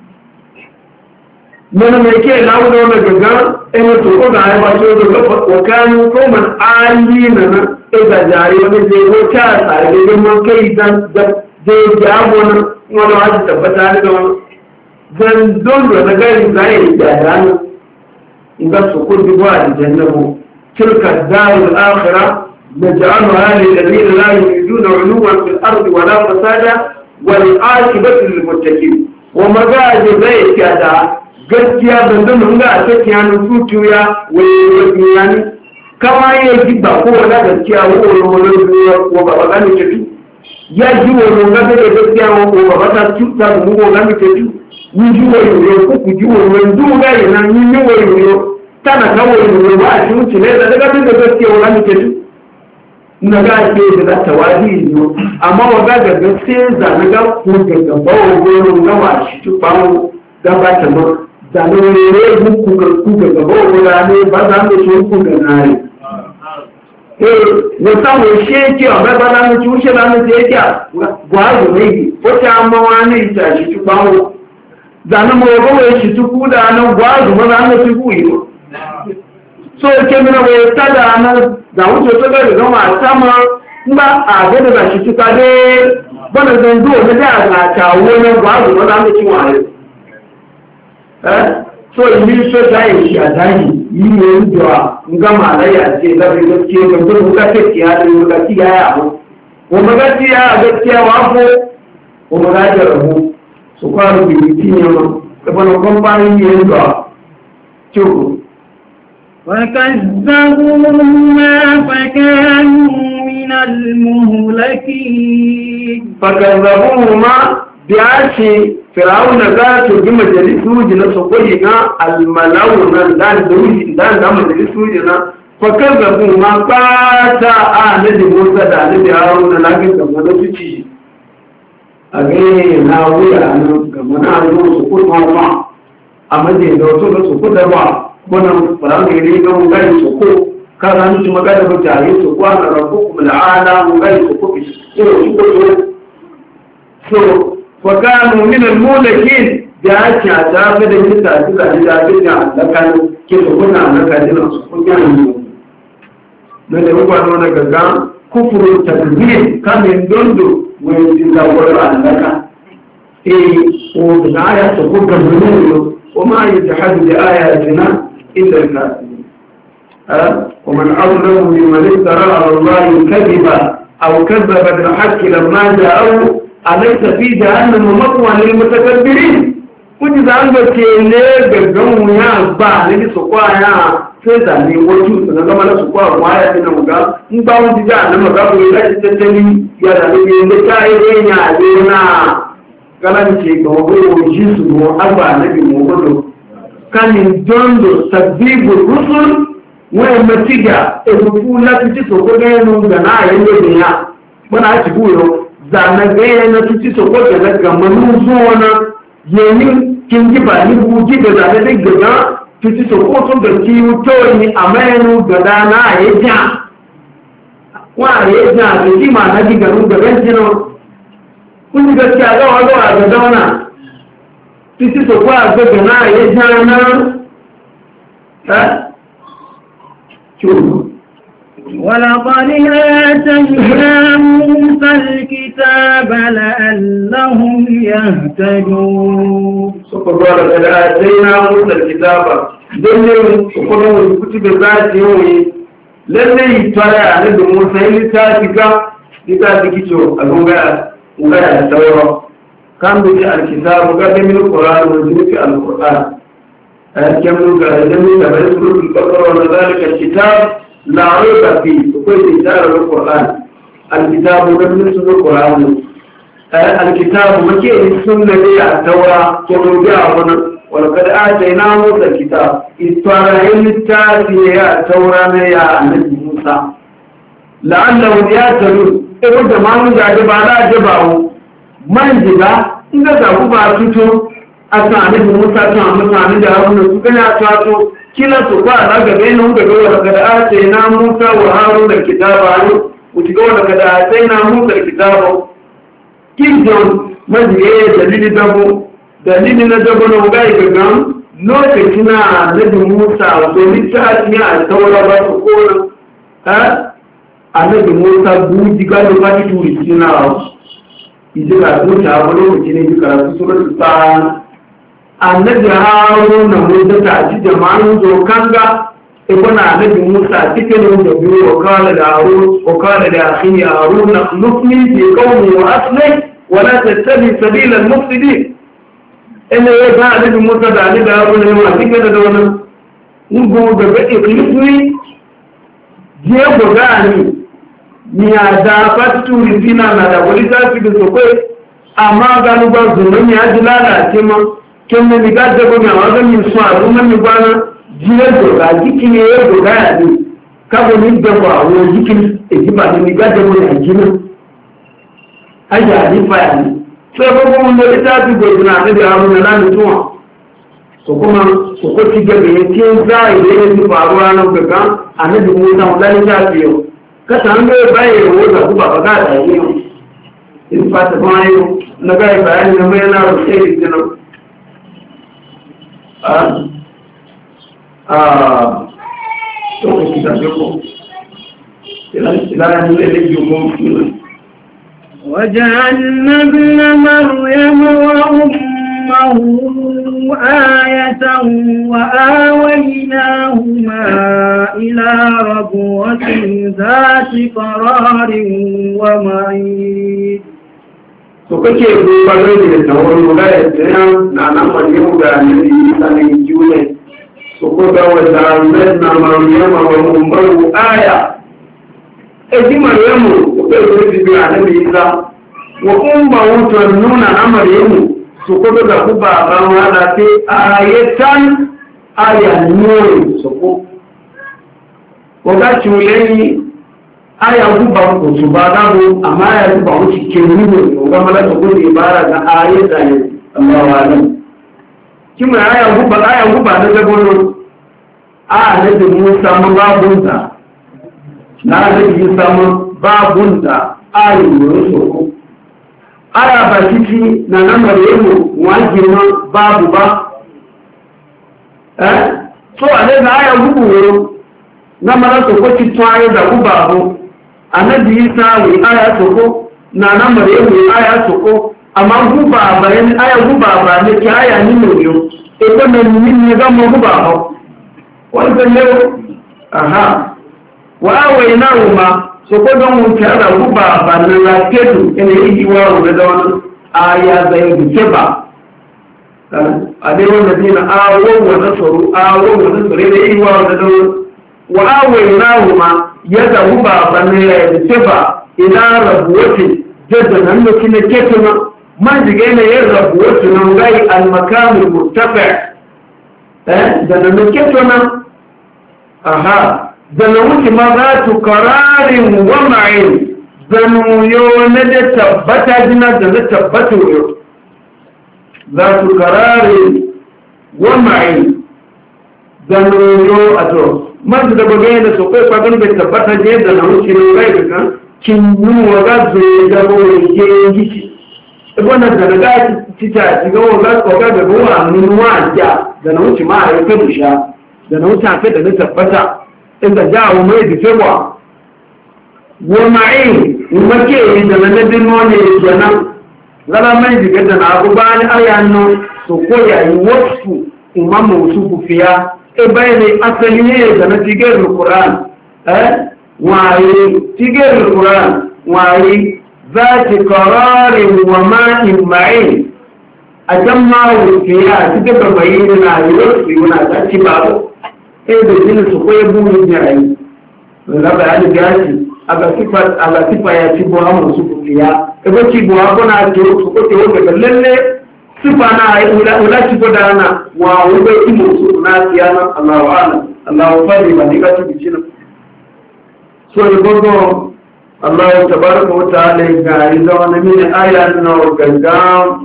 mana me ke lawo da wannan gaga e to ko ga ai ba so da ko kanu ko man ali na na e ga jari wani je ko ta sai da mun kai dan da je jabo na wani haji tabbata da zan don da gari zai da rana inda su kudi ba da jannabu tilka darul akhirah naj'alha lil ladina la yuriduna 'uluwan fil ardi wa la fasada wal aqibatu lil muttaqin wa magaji zai kada gaskiya ban don mun ga take yana tutuya wai wani yani kama yayi ba ko wala gaskiya ko wani ko ba ba ne ke ya ji wani ga gaskiya ko ba ba ta tuta mu ko ga ke tu wujuwa yoyo ko kujuwa wenduga yana nyinyo yoyo tana kawo yoyo ba shi wuce ne da daga tunda gaskiya wala muke tu na ga ke da tawadi ne amma waga da gaskiya za na ga ku ga gaba wurin gawa shi tu bawo da ba ta ma da ne ne ku ga ku ga gaba wurin ne ba za mu so ku ga nai eh wata wo she ke ba ba na mu shi na mu je ke gwa go ne ko ta amma wani ta shi tu bawo da na mu ga wo shi tu ku da na gwa go ma na mu ku yi so ke mina wo ta da na da wuce to ga ga ma sama ba a ga da shi tuka de bana zan zo da da ga ta wani gwazo ba za mu ci waye eh so yi so dai shi a dai yi ne da nga ma da ya ce da ga ke ga to ka ce ki ya da ga ki ya ya ko ko ga ki ya ga ki ya wa ko ko ga da rabu so kwa ru bi ti ne ma ka bana kompani ne da ciwo وكذبوهما فكانوا من المهلكين فكذبوهما بياشي فرعون ذات بمجلسه جنا سقوينا الملون دان دوجي دان دان مجلسه جنا فكذبوهما قاتا آنه موسى دان هارون لكن كما نسيتي أغني ناوية أنا كما نعلم سقوط ما أمدي دوتو سقوط ما wannan farange ne ga mun gani soko ka ga ni magana ba tare so ko ana rabbukum al'ala mun gani soko bi so so so fa kanu min al-mulakin da ake ta ga da kita suka ji da da lakan ke so kuna lakan da su ko gani ne da ba nuna gaga kufuru takbir kamin dondo wai din da wala alaka eh o da aya so ko ga mun وما يتحدث بآياتنا إلا الكافرين ومن أظلم ممن افترى على الله كذبا أو كذب بالحق لما جاءه أليس في جهنم مثوى للمتكبرين كنت عندك كيلي بغم يا با نبي سوكوا يا فدا ني وجو سنا ما لا سوكوا وايا تنا مغا ان با ودي جهنم مغا ولا تتني يا دا نبي نتاي يا لينا kalan ce ga wani jisu mu arba nabi muhammadu kanin dondo sabbibu rusul wani matiga ebufu lati ti so ko gẹ́nu gana ayẹyẹ dìnya mọ́nà àti búrò zànà gẹ́yẹ na títí so ko gẹ́nà gàmọ́nú zuwana yẹni kingiba ní bují da zànà dé gẹ́gá títí so ko tún da kí tó ní àmẹ́nu gada na ayẹyẹ wọ́n ayẹyẹ àti kí ma na gíganú gẹ́gẹ́ jìnà kun gaskiya ga wani a ga zauna titi so kwa ga gana ya jana ha chuo ولقد آتينا موسى الكتاب لعلهم يهتدون سبحان الله آتينا موسى الكتاب دلهم وقالوا الكتب ذات يومي لن يترى عند موسى لتاتك لتاتك شو الهمات وغير التوراة كان بجاء الكتاب وقال من القرآن ونزلت القرآن كم نقال جميل فيذكر في البقرة وذلك الكتاب لا ريب فيه وكل كتاب القرآن الكتاب وقال من القرآن الكتاب مكيه السنة دي التوراة كم نجاء ولقد آتينا موسى الكتاب إستوارين التاسية التوراة يا نبي موسى لعلهم يأتلون ewé jamanin jaje ba da jabawo man jiga inda za ku ba fito a sani da musa tun a mutane da haruna su gani a tato kila su kwa na gabe nan gabe wadda kada a ce na musa wa harun da kitaba ne wuce ga wadda kada a ce na musa da kitaba kirjon majiga ya dalili dabo dalili na dabo na wuga igagan lokaci na nabi musa domin ta a taura ba su kona annabi Musa buji gado ba ki turi sina ijira duka wani lokaci ne ji karatu suratul Taha annabi Harun na Musa ta ji jama'an zo kanga e kuna annabi Musa cikin da biyo kala da Harun o kala da akhi Harun nufni fi qawmi wa aslih wa la tattabi sabila al-mufsidin ina ya ga annabi Musa da annabi Harun ne ma cikin da wannan mun go da ga ikhlisi je go gani ni a da faturi fina na da wani tafi da sokwai amma gano ba zuman ya ji lalace ma kyan da ni gada ba mai wajen yin su a zuman ni gwana jiyar doga jiki ne ya doga ya ne kabo ni gaba wo jikin ejiba ni gade mo ya jina aja ni fa ni so ko mo le ta ti go na ne da haruna na ni tuwa so kuma so ko ti gabe ti za ile ni faruwa na gaga annabi Musa wallahi ta biyo ka san ga bai wo da ku ba ga da yi in fa ta bayo na ga bayani na mai na rubuce din a a to ko ki da ko ila ila ni le ji ko وجعلنا ابن مريم وأمه آية وآويناهما إلى ربوة ذات قرار ومعين. So kake rubar da tawon magana da na nan wani ga ne sanin jure so ko ga wanda na Maryam wa ummu aya eji Maryamu ko da bi annabi Isa wa ummu to nuna na Maryamu so ko da ku ba ba wala te ayatan aya nuri so ko wakati uleni aya guba ko su ba da mu amma ya guba mu cikin rubo ga malaka ko da ibara da ayata ne Allahu alam kima aya guba aya guba da gabo a ne da Musa mun babunta na da Musa mun babunta ayu ne so ko aya ba kiti na namar yemu wajima babu ba eh so ale na aya gubu na malaka ko kitwaye da guba bo annabi Isa wi aya soko na na Maryam wi aya soko amma guba bayan aya guba ba ne ki aya ni no yo e ko na ni ni ga mo guba ho wanda ne aha wa awaynahuma soko don mun ta da guba ba na la kedu ene yi wa da don aya zai dukeba ade wanda dina awo wa nasaru awo wa nasaru ne yi wa da don wa awaynahuma yadda ba bane ya tafa ila rabuwati jadda nan da kine ketuna man dige ne ya rabuwati nan gai al makam al murtafi eh da nan ketuna aha da nan wuce ma za tu qararin wa ma'in zanu yo ne da tabbata jina da na tabbata yo za tu qararin wa ma'in zanu yo ato man da bagaya da sokai fagan da tabbata je da na wuce ne kai daga kin yi wa ga zo da go je gici wannan da daga tita ji ga wa ga ko ga da ruwa mun wa ja da na wuce ma ai ka dusha da na wuce ka da na tabbata inda jawo mai da cewa wa ma'i umake da na bin wani kenan zala mai diga da na abu bani ayanno so ko yayi wasu imamu su kufiya bayani asali ne da na tigar Qur'an eh wayi tigar Qur'an wayi zati qararin wa ma'in ma'in ajamma wufiya tigar bayin na yi wana ta ci babu eh da jin su koyi burin jayi la bayani gashi aga sifat aga sifa ya ci bo amma su kufiya e ba ci bo abona to su ko te wanda lalle sifa na ula ula ci godana wa wube imo su na tiyana Allahu a'lam Allahu fadi ba diga ci bicina so ni gogo Allah tabaraka wa ta'ala ga izo na min aya no ganga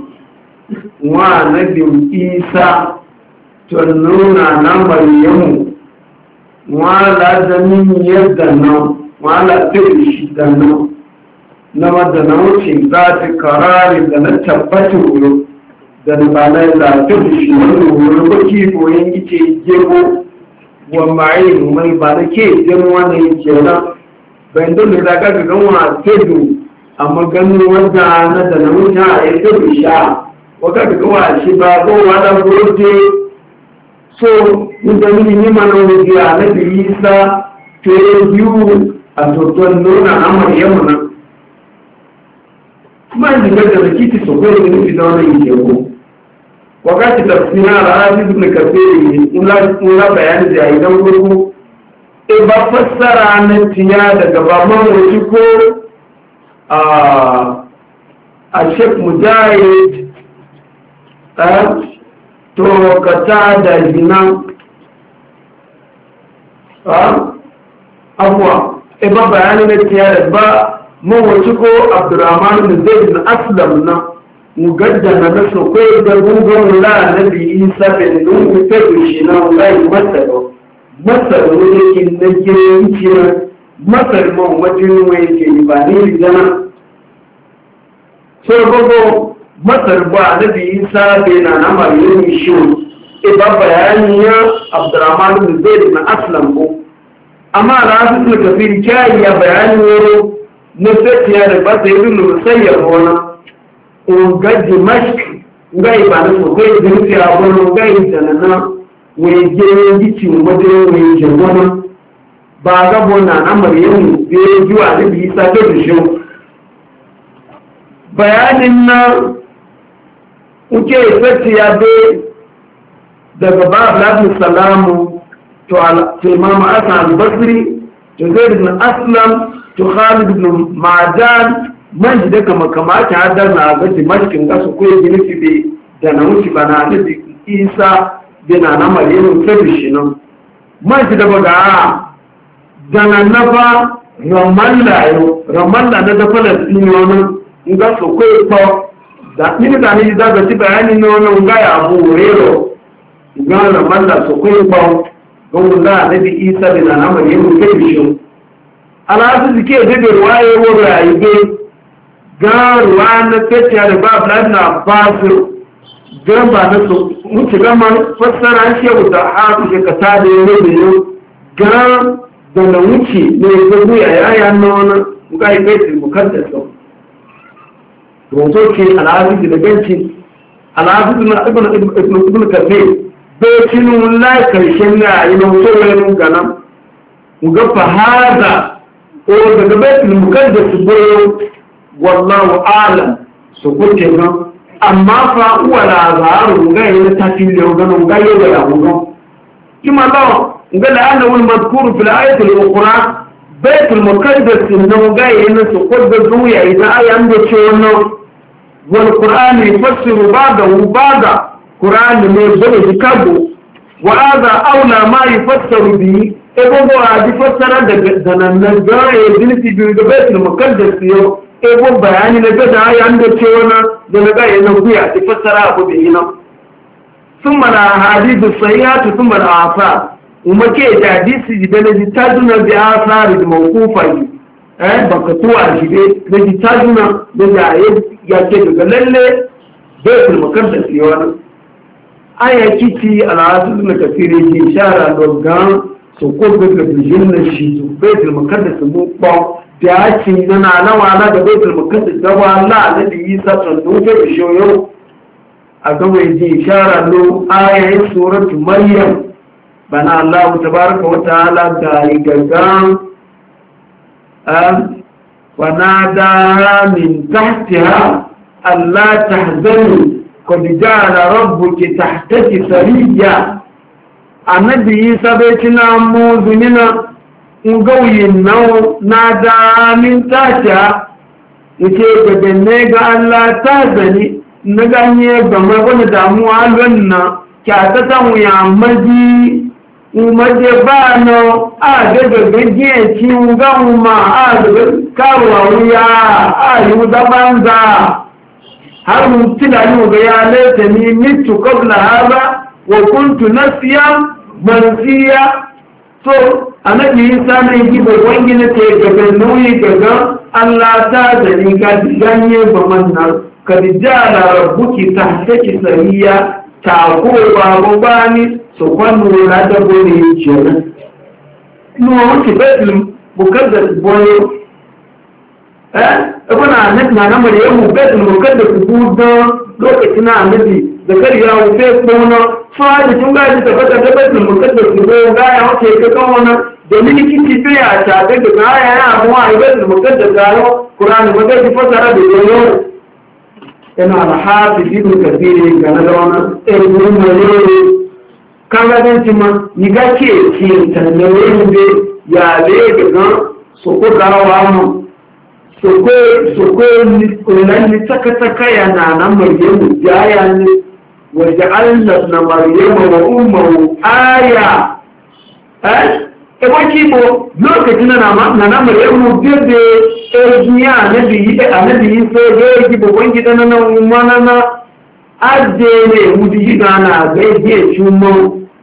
wa nabi Isa to nuna na Maryamu wa la da min yadda no wa la tishi da no na madana wuce za ta karari da na tabbata wuro da nufanar da ta fushi wani wuri baki goyon ike gego wa ma'ai mai ba da ke jin wani ke nan bayan dole da ga ga wa tedu amma ganin wanda na da na wuta a yi ta fusha waka ga wa shi ba ko wa da gote so mun da mini ni mana wuri a na Isa to biyu a toton nuna amma yamma kuma in da da kiti so ko ne nufi da wannan yake wakati tafsira al-Hafiz ibn Kathir ula ula bayani da idan gurgu e ba fassara na tiya daga baban wani ko a a Sheikh Mujahid a to kata da jinan a abuwa e ba bayani na tiyar ba mun wace ko Abdurrahman bin Zaid bin Aslam na mu gaddana na so ko da gungun la nabi Isa bin Nun ta shi na wallahi masaro masaro ne kin da ke yi masar mun wajen waye ke ba ne gana so gogo masar ba nabi Isa bin na Maryam shi e ba bayani ya Abdurrahman bin Zaid bin Aslam ko amma rasul kafir kai ya bayani woro na tafiya da ba sai bin musayyar wona o ga Dimashq ngai ba na so kai din fi abun ngai tanana wai je gici waje wai je wona ba ga bona na Maryam be juwa da Isa da shi bayanin na uke tafiya be daga babu salamu to imam Hassan al-Basri to Zaid ibn Aslam to Khalid ibn Ma'dan man da kama kamata hadar na ga Dimashq ga su koyi gilfi be da na wuce bana da Isa bin na Maryam tabishi nan man da baga da na nafa ramalla yo ramalla na da Palestine nan ga su koyi ko da ni da ni da ga bayani nan ga ya Abu Hurairah ga ramalla su koyi ko gongo da nabi Isa bin na Maryam tabishi alasu suke daga ruwaye wuri a yi ga ruwa na tafiya da babu ladina basu gan ba na su mutu gama fassara shi yau da haku shi ka tada yau da yau gan da na wuce ne ya zo ya yaya na wani ga yi kai tilbukar da sau roto ke alasu da ganci alasu na ibn kafe bai cinu lai karshen na yi na wuce wani ganan ga fahada ko daga baitul muqaddas boyo wallahu a'lam so ko te ga amma fa wala zaru ga yana tafil da ga ga yawa ya go kuma law ga la anna wal madhkur fil ayati al ukhra baitul muqaddas no ga yana so ko da zuya idan ayan da ce wannan wal qur'an yufassiru ba'dahu ba'da qur'an ne zai dikago wa hadha aula ma yufassaru bi ebo a ji fassara da nan nan gare dinki biyu da baitul muqaddas yo ebo bayani na da ayan da ce wannan da na ga yana kuya ta fassara abu da yana thumma la hadithu sayyatu thumma la afa kuma ke da hadisi da na ji tajuna bi asari da mawqufa eh baka tuwa shi da ji tajuna da da ya ke daga lalle baitul muqaddas yo wannan aya kiti al-aziz na kafiri ji ishara da gan so ko da jinna shi to baitul muqaddas mu ba da ci na na wala da baitul muqaddas da wala da Isa to da shi yau a ga wai ji ishara lo ayayin suratu maryam bana Allah tabaaraka wa ta'ala da igagan am wa nada min tahtiha alla tahzani qad ja'ala rabbuki tahtaki sariyya annabi Isa bai tuna mu zunina ngauyin nau na da min tasha yake ga benne ga Allah ta zani na ganye ga magana damuwa lanna kya ta tan ya maji umaje ba no a ga ga gaje ci ga ma a ga karwa wuya a yi da banza har mun tilani ga ya laita ni mitu qabla hada wa kuntu nasiyan mansiya so annabi Isa ne yi ba wangi na te gaban nauyi gaga Allah ta zani ga ganye ba manna kad jala rabbuki tahtaki sariya ta ko ba go bani so kwanu na da bone jira no ki baitul muqaddas boyo eh ibn annabi na namar yamu baitul muqaddas budo lokacin annabi zakariya wa fe kono fa da tun ga ta tabbata da baitul muqaddas ko ga ya wace ka kan wannan domin kiti fe a ta da ga ya ya mu a baitul muqaddas garo qur'ani ba zai fasara da yoyo ina al-hafiz ibn kathir ga na wannan eh mun ne kan ga dan cima ni ga ke ci tanne be ya le ga so ko garawa mu soko soko ni taka taka yana na maryamu jaya ne wa ja'alna na maryamu wa ummuhu aya eh ebo kibo lokacin na na na maryamu bebe ejiya annabi yi annabi yi so je kibo ban gidan nan umana na aje ne mudi gidana ga je shumo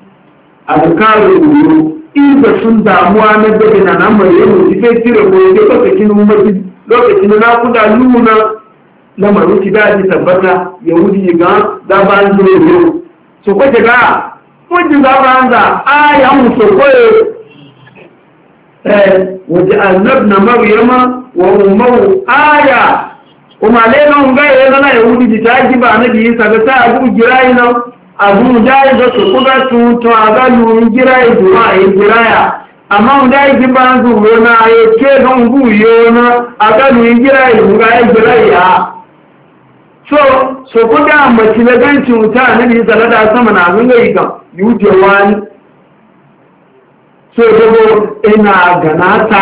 alkaru inda sun damuwa na daga na na maryamu ji sai tire ko je lokacin umati lokacin na kuda luna na maruki da ji tabbata yahudi ga da ban zo so ko ga mun ji da ban da aya mu so ko وجعلنا ابن مريم وأمه آية وما لنا هم غير لنا يهودي بتاجب عن نبي سبتا أبو جرائنا أبو جائزة سقطة تعبالوا جرائي دعائي جرائي أما هم جائزة بانزو لنا يكيد هم بويونا أقالوا جرائي دعائي جرائي so so ko da mace na ganci wuta annabi sallallahu alaihi wasallam na zunga yi ga yuje wani so dabo ina ganata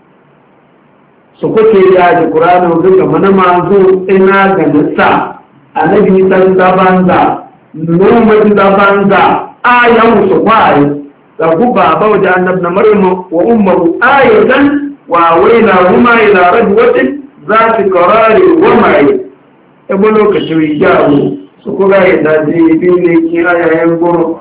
su kuke ya ji ƙuranin zuga mana mazu ina ganata annabi san zabanza noma zabanza ayan su kwaye da guba bauda annab na maryamu wa ummu ayatan wa waila huma ila radwatin zati qarari wa ma'i ebo lokacin rijabu su kuga yadda ji bi ne ki ayayen goro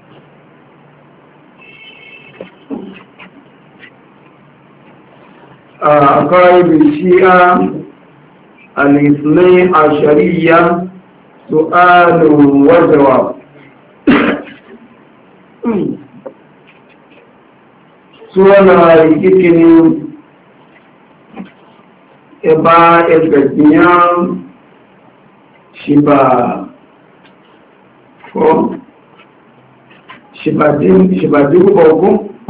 أقارب الشيعة الاثنين عشرية سؤال وجواب سؤال يكتني إبا الجديان شبا شبا دين شبا دين بوكو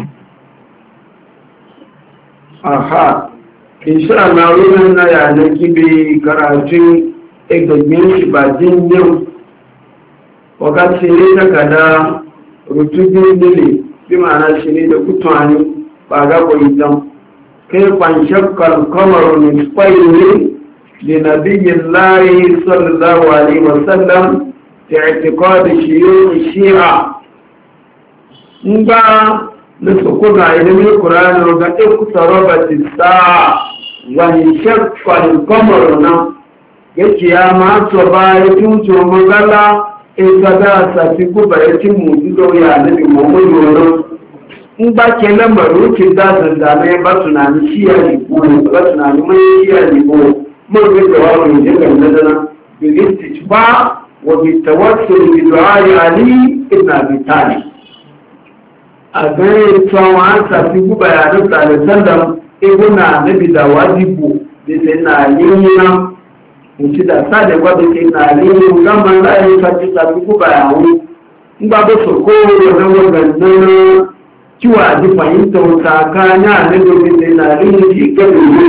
aha insha Allah wannan na yana kibe karatun egagin shi ba jin yau wakati ne na kada rutubin dile bi ma'ana shi ne da kutuwani ba ga koyitan kai fanshakkar kamar nisfaini da nabiyin layi sallallahu alaihi wasallam ta itikadi shiyo shi'a in ba da su kuna ilimin ƙuranu ga ikusa roberti sa'a wani shakkar kamar nan yake ya masu baya tuto magala ita da safi kuba ya ci mutu da ya nabi muhammadu wani in ba ke lamarin ke da zandana ba tunani shiya ne ko ba tunani mai shiya ne ko mun ga jawabin jirgin dadana bilisti ba wa bitawassul bi du'a ali ibn abi talib a gare tsawon an safi guba ya rasa da sallam ibuna nabi da wajibu da sai na yinyina mutu da sa da gwada sai na yinyina gama za a yi safi safi guba ya wu in ba ba su kowane wagannan kiwa ji fahimta wuta kanya na nabi sai na yinyina shi gaba yi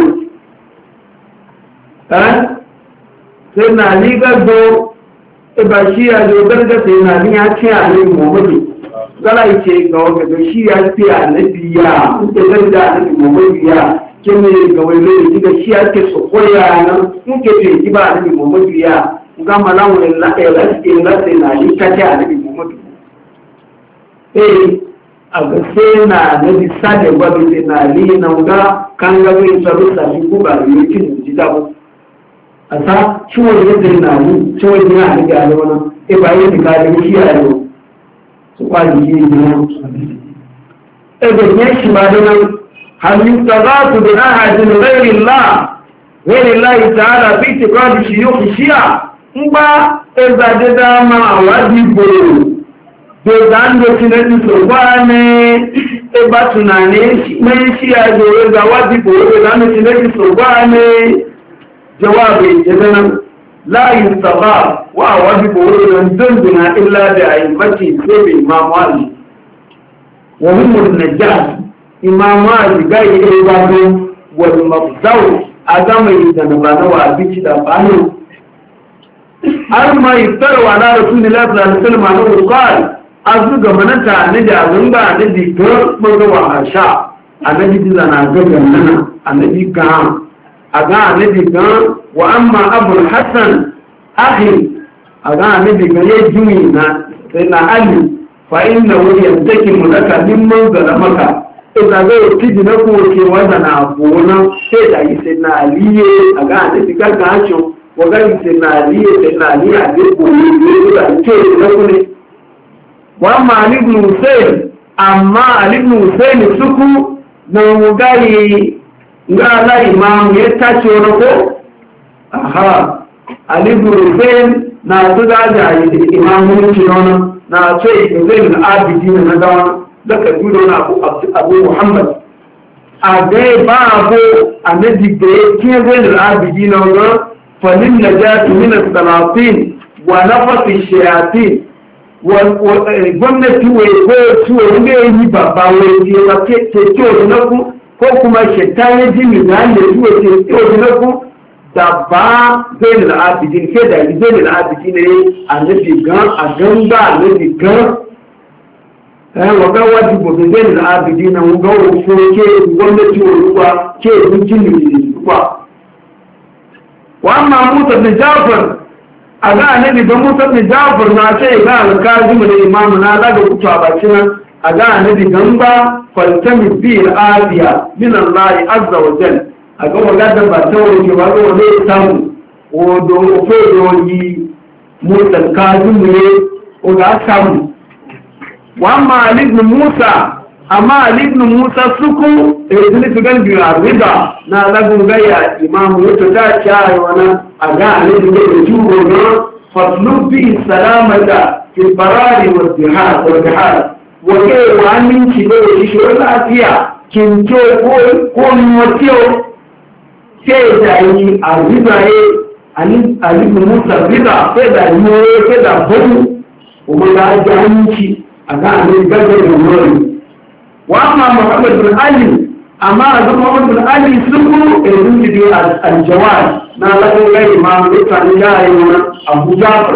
sai na yi gado ba shi ya zo garga sai na yi ya ce a ne muhammadu zala ce ga wanda ga shi ya ce annabi ya kuke garda annabi muhammadu ya kene ga wani ne ga shi ya ce so koya nan kuke ce ki ba annabi muhammadu ya ga malawu la ila ce la sai na yi kace annabi muhammadu eh a ga sai na annabi sade gwado sai na li na ga kan ga bai sabu sabi ku ba yi kin ji da bu asa ciwo ne da na ni ciwo ne a ga wannan e ba yi ka da shi ya yi kwaliki ne ebe ne shi ba da nan halin tazatu bi ahadin ghayri Allah ghayri Allah ta'ala fi tiqad shuyukh shi'a in ba eza da dama wajibo do dan do tinan so ba ne e ba tunane shi mai shi ya zo ga wajibo do dan do tinan so ba ne jawabi yadan la yustaba wa wajibu wurin dunduna illa da aimati sai bi imam ali wa hum an-najjar imam ali gai e wado wal mafzaw adama idan bana wa bici da bano har ma yiftar wa ala rasulillahi sallallahu alaihi wasallam qal azu ga manata ne da zunga ne di to mun wa hasha annabi dizana ga ganna annabi ga aga annabi ga wa amma abul hasan akhi aga annabi ga ya jumi na sai na ali fa inna wa yantaki mulaka mimman zalamaka ìgbàgbé òkìdì náà kún òkè wọ́n dànà àbò náà ṣé ìdá ìṣe náà líye àgá àti ti gágá aṣọ wọ́gá ìṣe náà líye ìṣe náà líye àdékò ìlú ìgbà tí ó ṣe lọ́kùnrin. wọ́n máa nígbù hussein àmà ànígbù hussein sukú na wọ́gá yìí nga aláì máa ń yẹ táṣì ọ̀rọ̀kọ́. ànígbù hussein na tó dájà ìmáàmù ní ọ̀nà na tó ìgbẹ̀lẹ̀ àbìdí na dáwọn daga dúró na abu muhammad àgbẹ̀ bá àbò àmẹ́dìgbẹ̀ kí ẹgbẹ́ ìrìnàbìdì na ọ̀rọ̀ fọ̀lín na jáde nínú sàlàfín wà náfàtí ṣẹ̀yàtí gwamnati wai ko tuwo ne yi babba wai ne ba ke ce òdìnàkú ko kuma ṣẹ̀táyé jimi na lè tuwo ce òdìnàkú da ba zai ìrìnàbìdì ke da zai ìrìnàbìdì ne àmẹ́dì gan àgángbà àmẹ́dì gan wọ́gá wájú bòbí bẹ́ẹ̀ ní àbìdí na wọ́gá òfin ké gwamnati olúwa ké ìrújú nìyíwá. wọ́n máa musa ní jáfar a ga anabi don musa ní jáfar na ce ga alkazi mu da imamu na daga kutu a baki nan a ga anabi gan ba faltami bi al'adiya min allahi azza wa jal a ga wọ́gá da ba ta wuce ba ga wani samu wodo ofe yoyi musa alkazi mu ne wọ́gá samu. wàmà alìbìnì musa àmà alìbìnì musa sukú èdè fi gan biyu àríbà na alágún gáyà ìmáàmù yóò tó dáàkì ààrẹ̀wọ̀n àgá àlejò da jùwò náà faslubi salamata fi farari wa bihar wake wa aminci da wa shi lafiya kinto ko nuwatiyo ke da yi àríbà yẹ alìbìnì musa ríbà fẹ́ da yi fẹ́ da bọ́ọ̀lù òmò da ajá aminci أنا أقول لك وأما محمد بن علي أما أقول محمد بن علي سكو يدل به الجواز ما لكم غير ما يفعل جاي أبو جعفر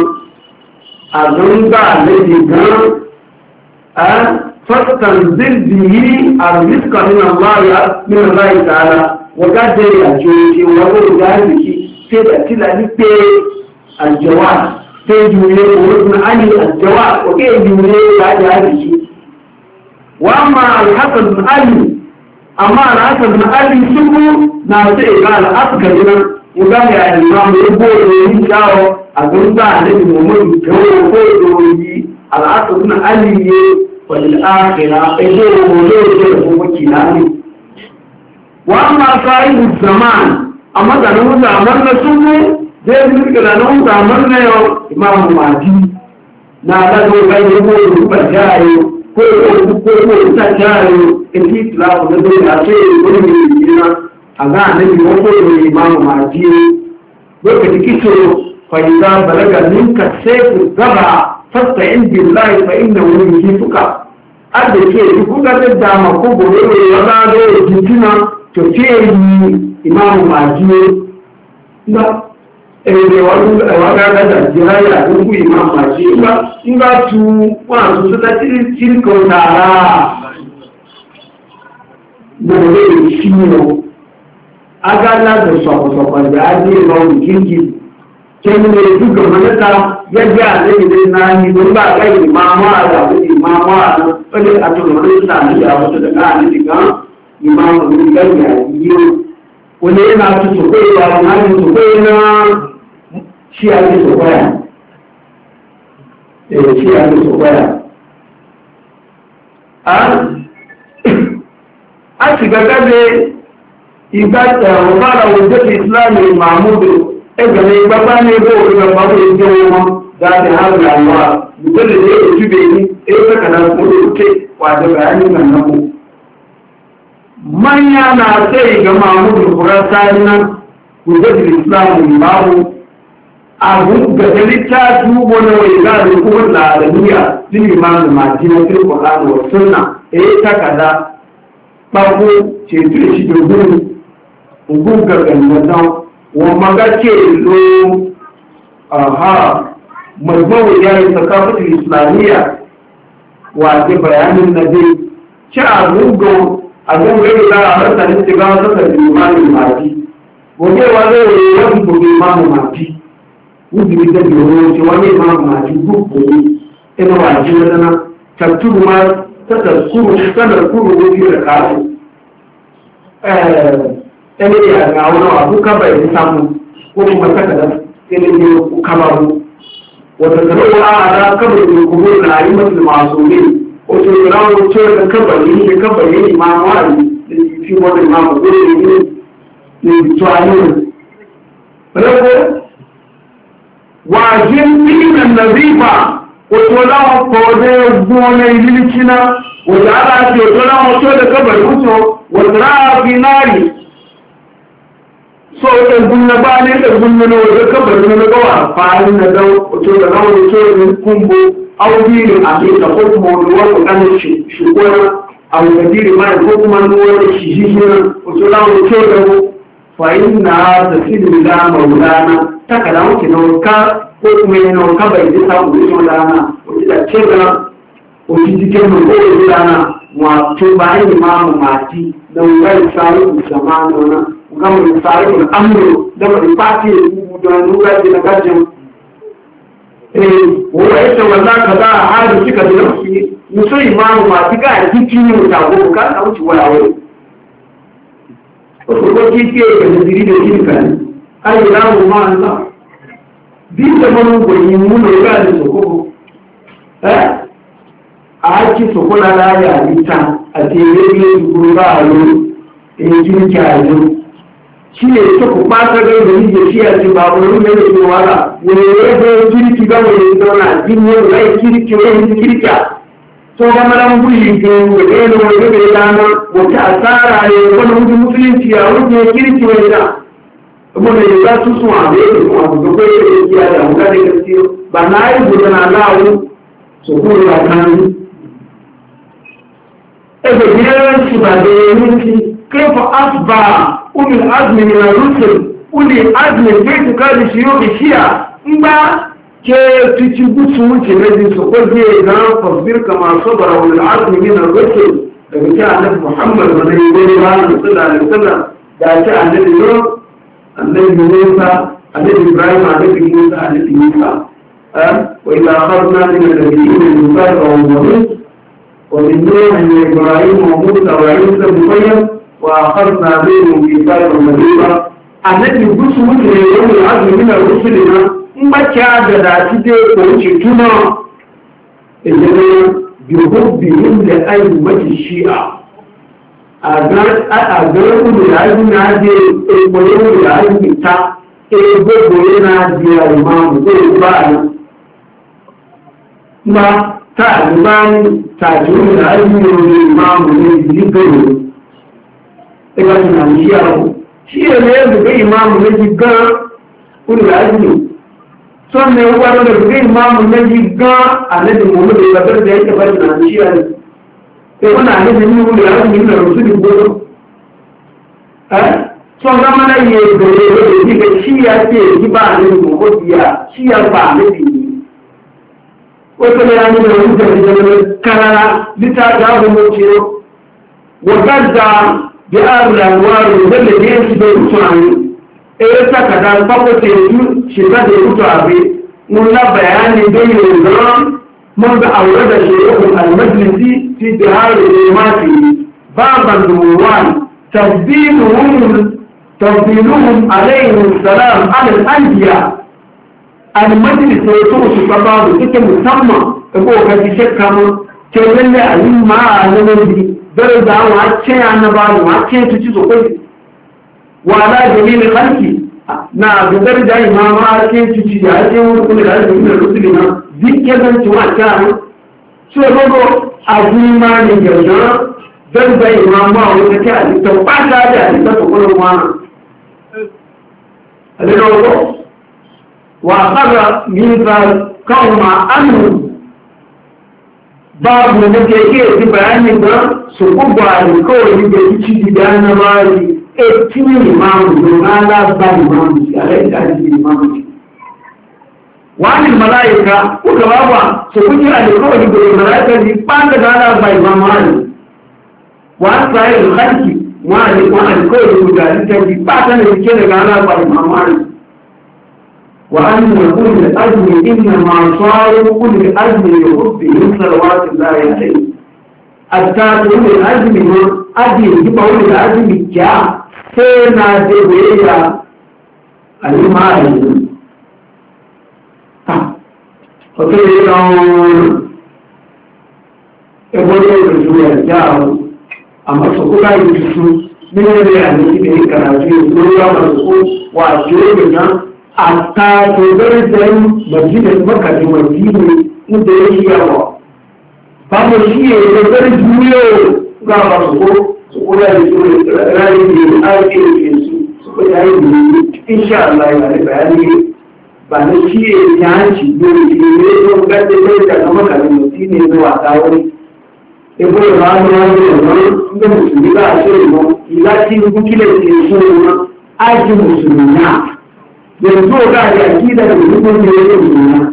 أظن قال الذي قال فاستنزل به الرزق من الله من الله تعالى وقد يجوز وقد ذلك سيدة تلك الجواز sai jure wurin ali al-jawad ko ke jure ya ji hadisi wa amma al-hasan bin ali amma al-hasan bin ali suku na sai ga al-asgar nan uga ya imam ya bore ni jawo a gunda da Muhammad kawo ko doyi al-hasan bin ali ne wal akhirah ai do mo do ko wakila ne wa amma sahibu zaman amma da nan zaman na suku zai rika da nan zamar na yau imamu maji na lago ganye ko rufa jayo ko ko ko ta jayo in fi tilafu da dole a ce wani mai jina a ga annabi ko ko imamu maji lokaci kiso fa idza balaga minka sayfu zaba fasta'in billahi fa innahu yuhibbuka adda ke ku ga da dama ko gore ne ya ga da jitina to ce imamu maji na ẹ̀rẹ̀ wọ́n gágádà jẹ́ráyà tó kú ìmá màṣí ńgbà tú wọ́n àtúntò tàbí tíríkọ̀ tààrà gbogbo ìṣíwò agádà sọ̀pọ̀sọ̀pọ̀ ìgbà ajé ìrọ̀rùn kíkì kẹ́mù èdúgbò mọ́lẹ́ta gẹ́gẹ́ àlẹ́gbẹ̀ẹ́ náà ní gbogbo àgbẹ̀ ìmáàmọ́ àdà àti ìmáàmọ́ àdà pẹ̀lú àtọ̀lọ́mọ́lẹ́ta àti àwọn tó dẹ̀ká àti kan ìmáàmọ́ ní gẹ́gẹ́ àyíyó olè náà tuntun pé ìwà náà tuntun pé náà shi ake so kwaya eh shi ake so kwaya a a shiga gabe ibata wa fara wajen islami mahmudu ẹgbẹ̀rẹ̀ ìgbàgbá ní ẹgbẹ́ òṣèlú pàtó ìjọ wọn dáadé hàn láwọ́ ìgbẹ̀lẹ̀ ní ojúbẹ̀ ní ẹgbẹ́ kanáà fún olóòkè wà daga yanyin nannaku manya na sai ga mahmudu kurasa nan wajen islami babu abu ga dalita dubo na wai ga da kuma da duniya din imamu maji na cikin Qur'ani wa sunna eh takada babu ce ce shi da gurin ugun ga gannan wa magace lo aha mazmawu ya yi sakafatul islamiyya wa da bayanin nabi ci abu go abu ga da harta ne ga saka imamu maji gobe wa zai yi wani gobe imamu maji wuzi bi dabi wani wace wani ma ma ji gugu ne ina wa ji wadana tattubu ma ta tazkuru tadhkuru bi rakaatu eh ene ya ga wani abu ka bai samu ko kuma saka da ene ne ku kamaru wata tarawa ala kabri kubur na ayyatul ma'sumin o to rawo to da kabari ne kabari imam wali da fi wani imam ko ne ne to ayi rawo wajin min nazifa o to rawo ko da gona ilikina o da ala to rawo to da kabari to wata fi nari so ɗan na ba ne ɗan na wajen kabar na gawa farin na dau wato da rawar tsoron kumbo auki ne a ke ta ko kuma wani wani ƙanin shigona a wakadiri mai ko kuma wani shi shi shi wato rawar tsoron fa'in na da filin da maulana ta kada wuce na wanka ko kuma yana wanka bai ji samu da shi wadana wato da ce ga wato cikin mai kowace dana wato bayan imamu mati da wani sa'u zamanu na gama misali da amuru da mai fati da nura da na gajin eh wanda yake wanda ka za a hali kika da nafsi muso imamu ma tika a kiki ne ta go ka na wuce wala wai ko ko kiki da diri da kiki kan ai da mu ma Allah bi da mun goyi mun ga da soko eh a ki soko la la ya ita a tere ne guru ba alo eh kinki a yau shi ne ta ku ɓata gai da yake shi a ce babu wani mai da ke wala wani ya zo kirki ga wani zauna jin yau da ya kirki wani ya kirki so ga malam guri ke wani ya da wani da ya dama wata asara ne wani mutum musulunci a wani ya kirki wani da kuma da ya za su su a da ya kuma abu da kai da ya kiya da muka da gaske ba na yi gudu na lawo so kuma da kan ebe gidan shi ba da ya yi كيف أصبح أولي العزم من الرسل أولي العزم في اعتقاد شيوخ الشيعة إما كيف تتبوت سويت الذي سقط به إذن فاصبر كما صبر أولي العزم من الرسل لما جاء النبي محمد صلى الله عليه وسلم جاء النبي نوح النبي موسى النبي إبراهيم النبي موسى النبي موسى وإذا أخذنا من النبيين من موسى وموسى ومن نوح وإبراهيم وموسى وعيسى بن مريم وأخذنا بهم ميثاقا غليظا الذي بسوط يوم العزم من الرسل ما كان ذاتي وجدنا إذن بحبهم لأئمة الشيعة أقول العزم هذه القلوب العزم تا إبقوا هذه الإمام قلوبان ما تعلمان تعجون العزم والإمام يذكرون daga tunanin shi yaro shi ne ne da ga imamu na jiga kuri da azumi son ne wani da ga imamu na jiga a na da mu da gabar da yake ba tunanin shi yaro sai wani a da ni da azumi na rusu da godo eh son ga mana yi da da da shi ya ce ki ba ne mu ko biya shi ya ba ne bi wato ne ya ni da rusu da karara lita ga mu ce wa gadda بأهل الأنوار الذي ينسب الرسول إيه سكدا فقط يجو شبه الرسول من بيان بين النظام منذ أورد شيخ المجلسي في بهار الإمامات بابا الدموان تفضيلهم تفضيلهم عليهم السلام على الأنبياء المجلس يتوش فبابه كده مسمى يقول كده شكما كده علم ما علمه dare da wace annabawa wace tuci sokoi wala dalilin khalqi na da daraja imama ake tuci da ake wani da ake da rusulina zikke dan ci wace ne so logo azima ne gaja dan da imama wanda ke a ta fata da ta sokoi ma alero wa qara min kauma anhu babu da ke ke yi bayani ba su kubba da kawai da kici da na bari e tini imamu don ala ba imamu a rai da ake imamu wani mala'ika kuka baba su kuki a da kawai da mala'ika ne ba da ala ba imamu ne wani tsaye da hanki wani wani kawai da mutane ta bi ba ta da ke da ala ba imamu ne وأن كل الأجل إنما صاروا كل الأجل يحب من صلوات الله عليه hatta to ne azumi ne aji ji ba wani da azumi kya sai na da waya alimari ha o ke no e boye da zuwa jawo amma su kuka yi su ne ne ya ne ki karatu ne ya ba su wa jiro da hatta to zai zai majina maka da majina inda ya yi yawa ba mu shi ya yi zai juyo ga ba su ko su kula da su rayu da aiki da su su ko ya yi da insha Allah ya yi bayani ba na shi ya yi yanci dole shi ne ya ga da zai da maka da majina zuwa tsawon ebo da ba mu wani da wani inda musulmi ba a shirin mu ila ci kukile ke so na aji musulmi na yanzu ga yaki da rubutun da yake nuna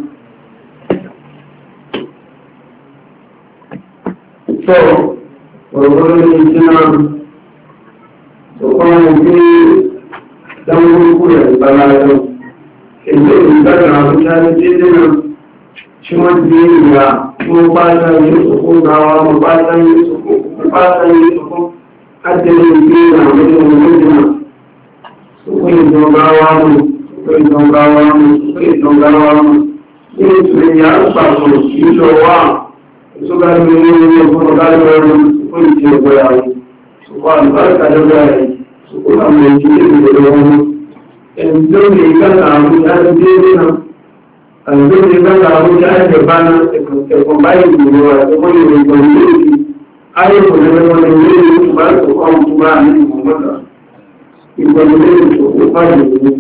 so wurin suna so kuma yanzu dan gurgu da balayo yanzu in da na mutane cikin shi wanda ya kuma fata yi su ko gawa mu fata yi su ko mu fata yi su ko addinin biyu na wajen mutum su ko yin gawa mu kai don gawa mu kai don gawa mu ne su ya sa su yi wa su ga ne ne ne ko ga ne ko yi ko ya yi su ko albarka da ga yi su ko amma ji ne da wani en don ne ga na mu ya da ne na an don ne ga na mu ya da bana ko ko bai ne wa ko ne ne ko ne ai ko ne ko ne ne ba ko ko ba ne mu mata ko ne ko ba ne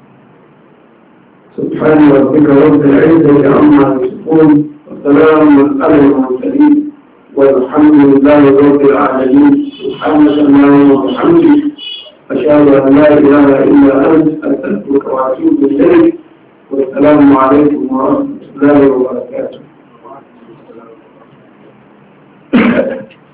سبحان ربك رب العزة عما يصفون وسلام على المرسلين والحمد لله رب العالمين سبحانك اللهم وبحمدك أشهد أن لا إله إلا أنت أستغفرك وأتوب إليك والسلام عليكم ورحمة الله وبركاته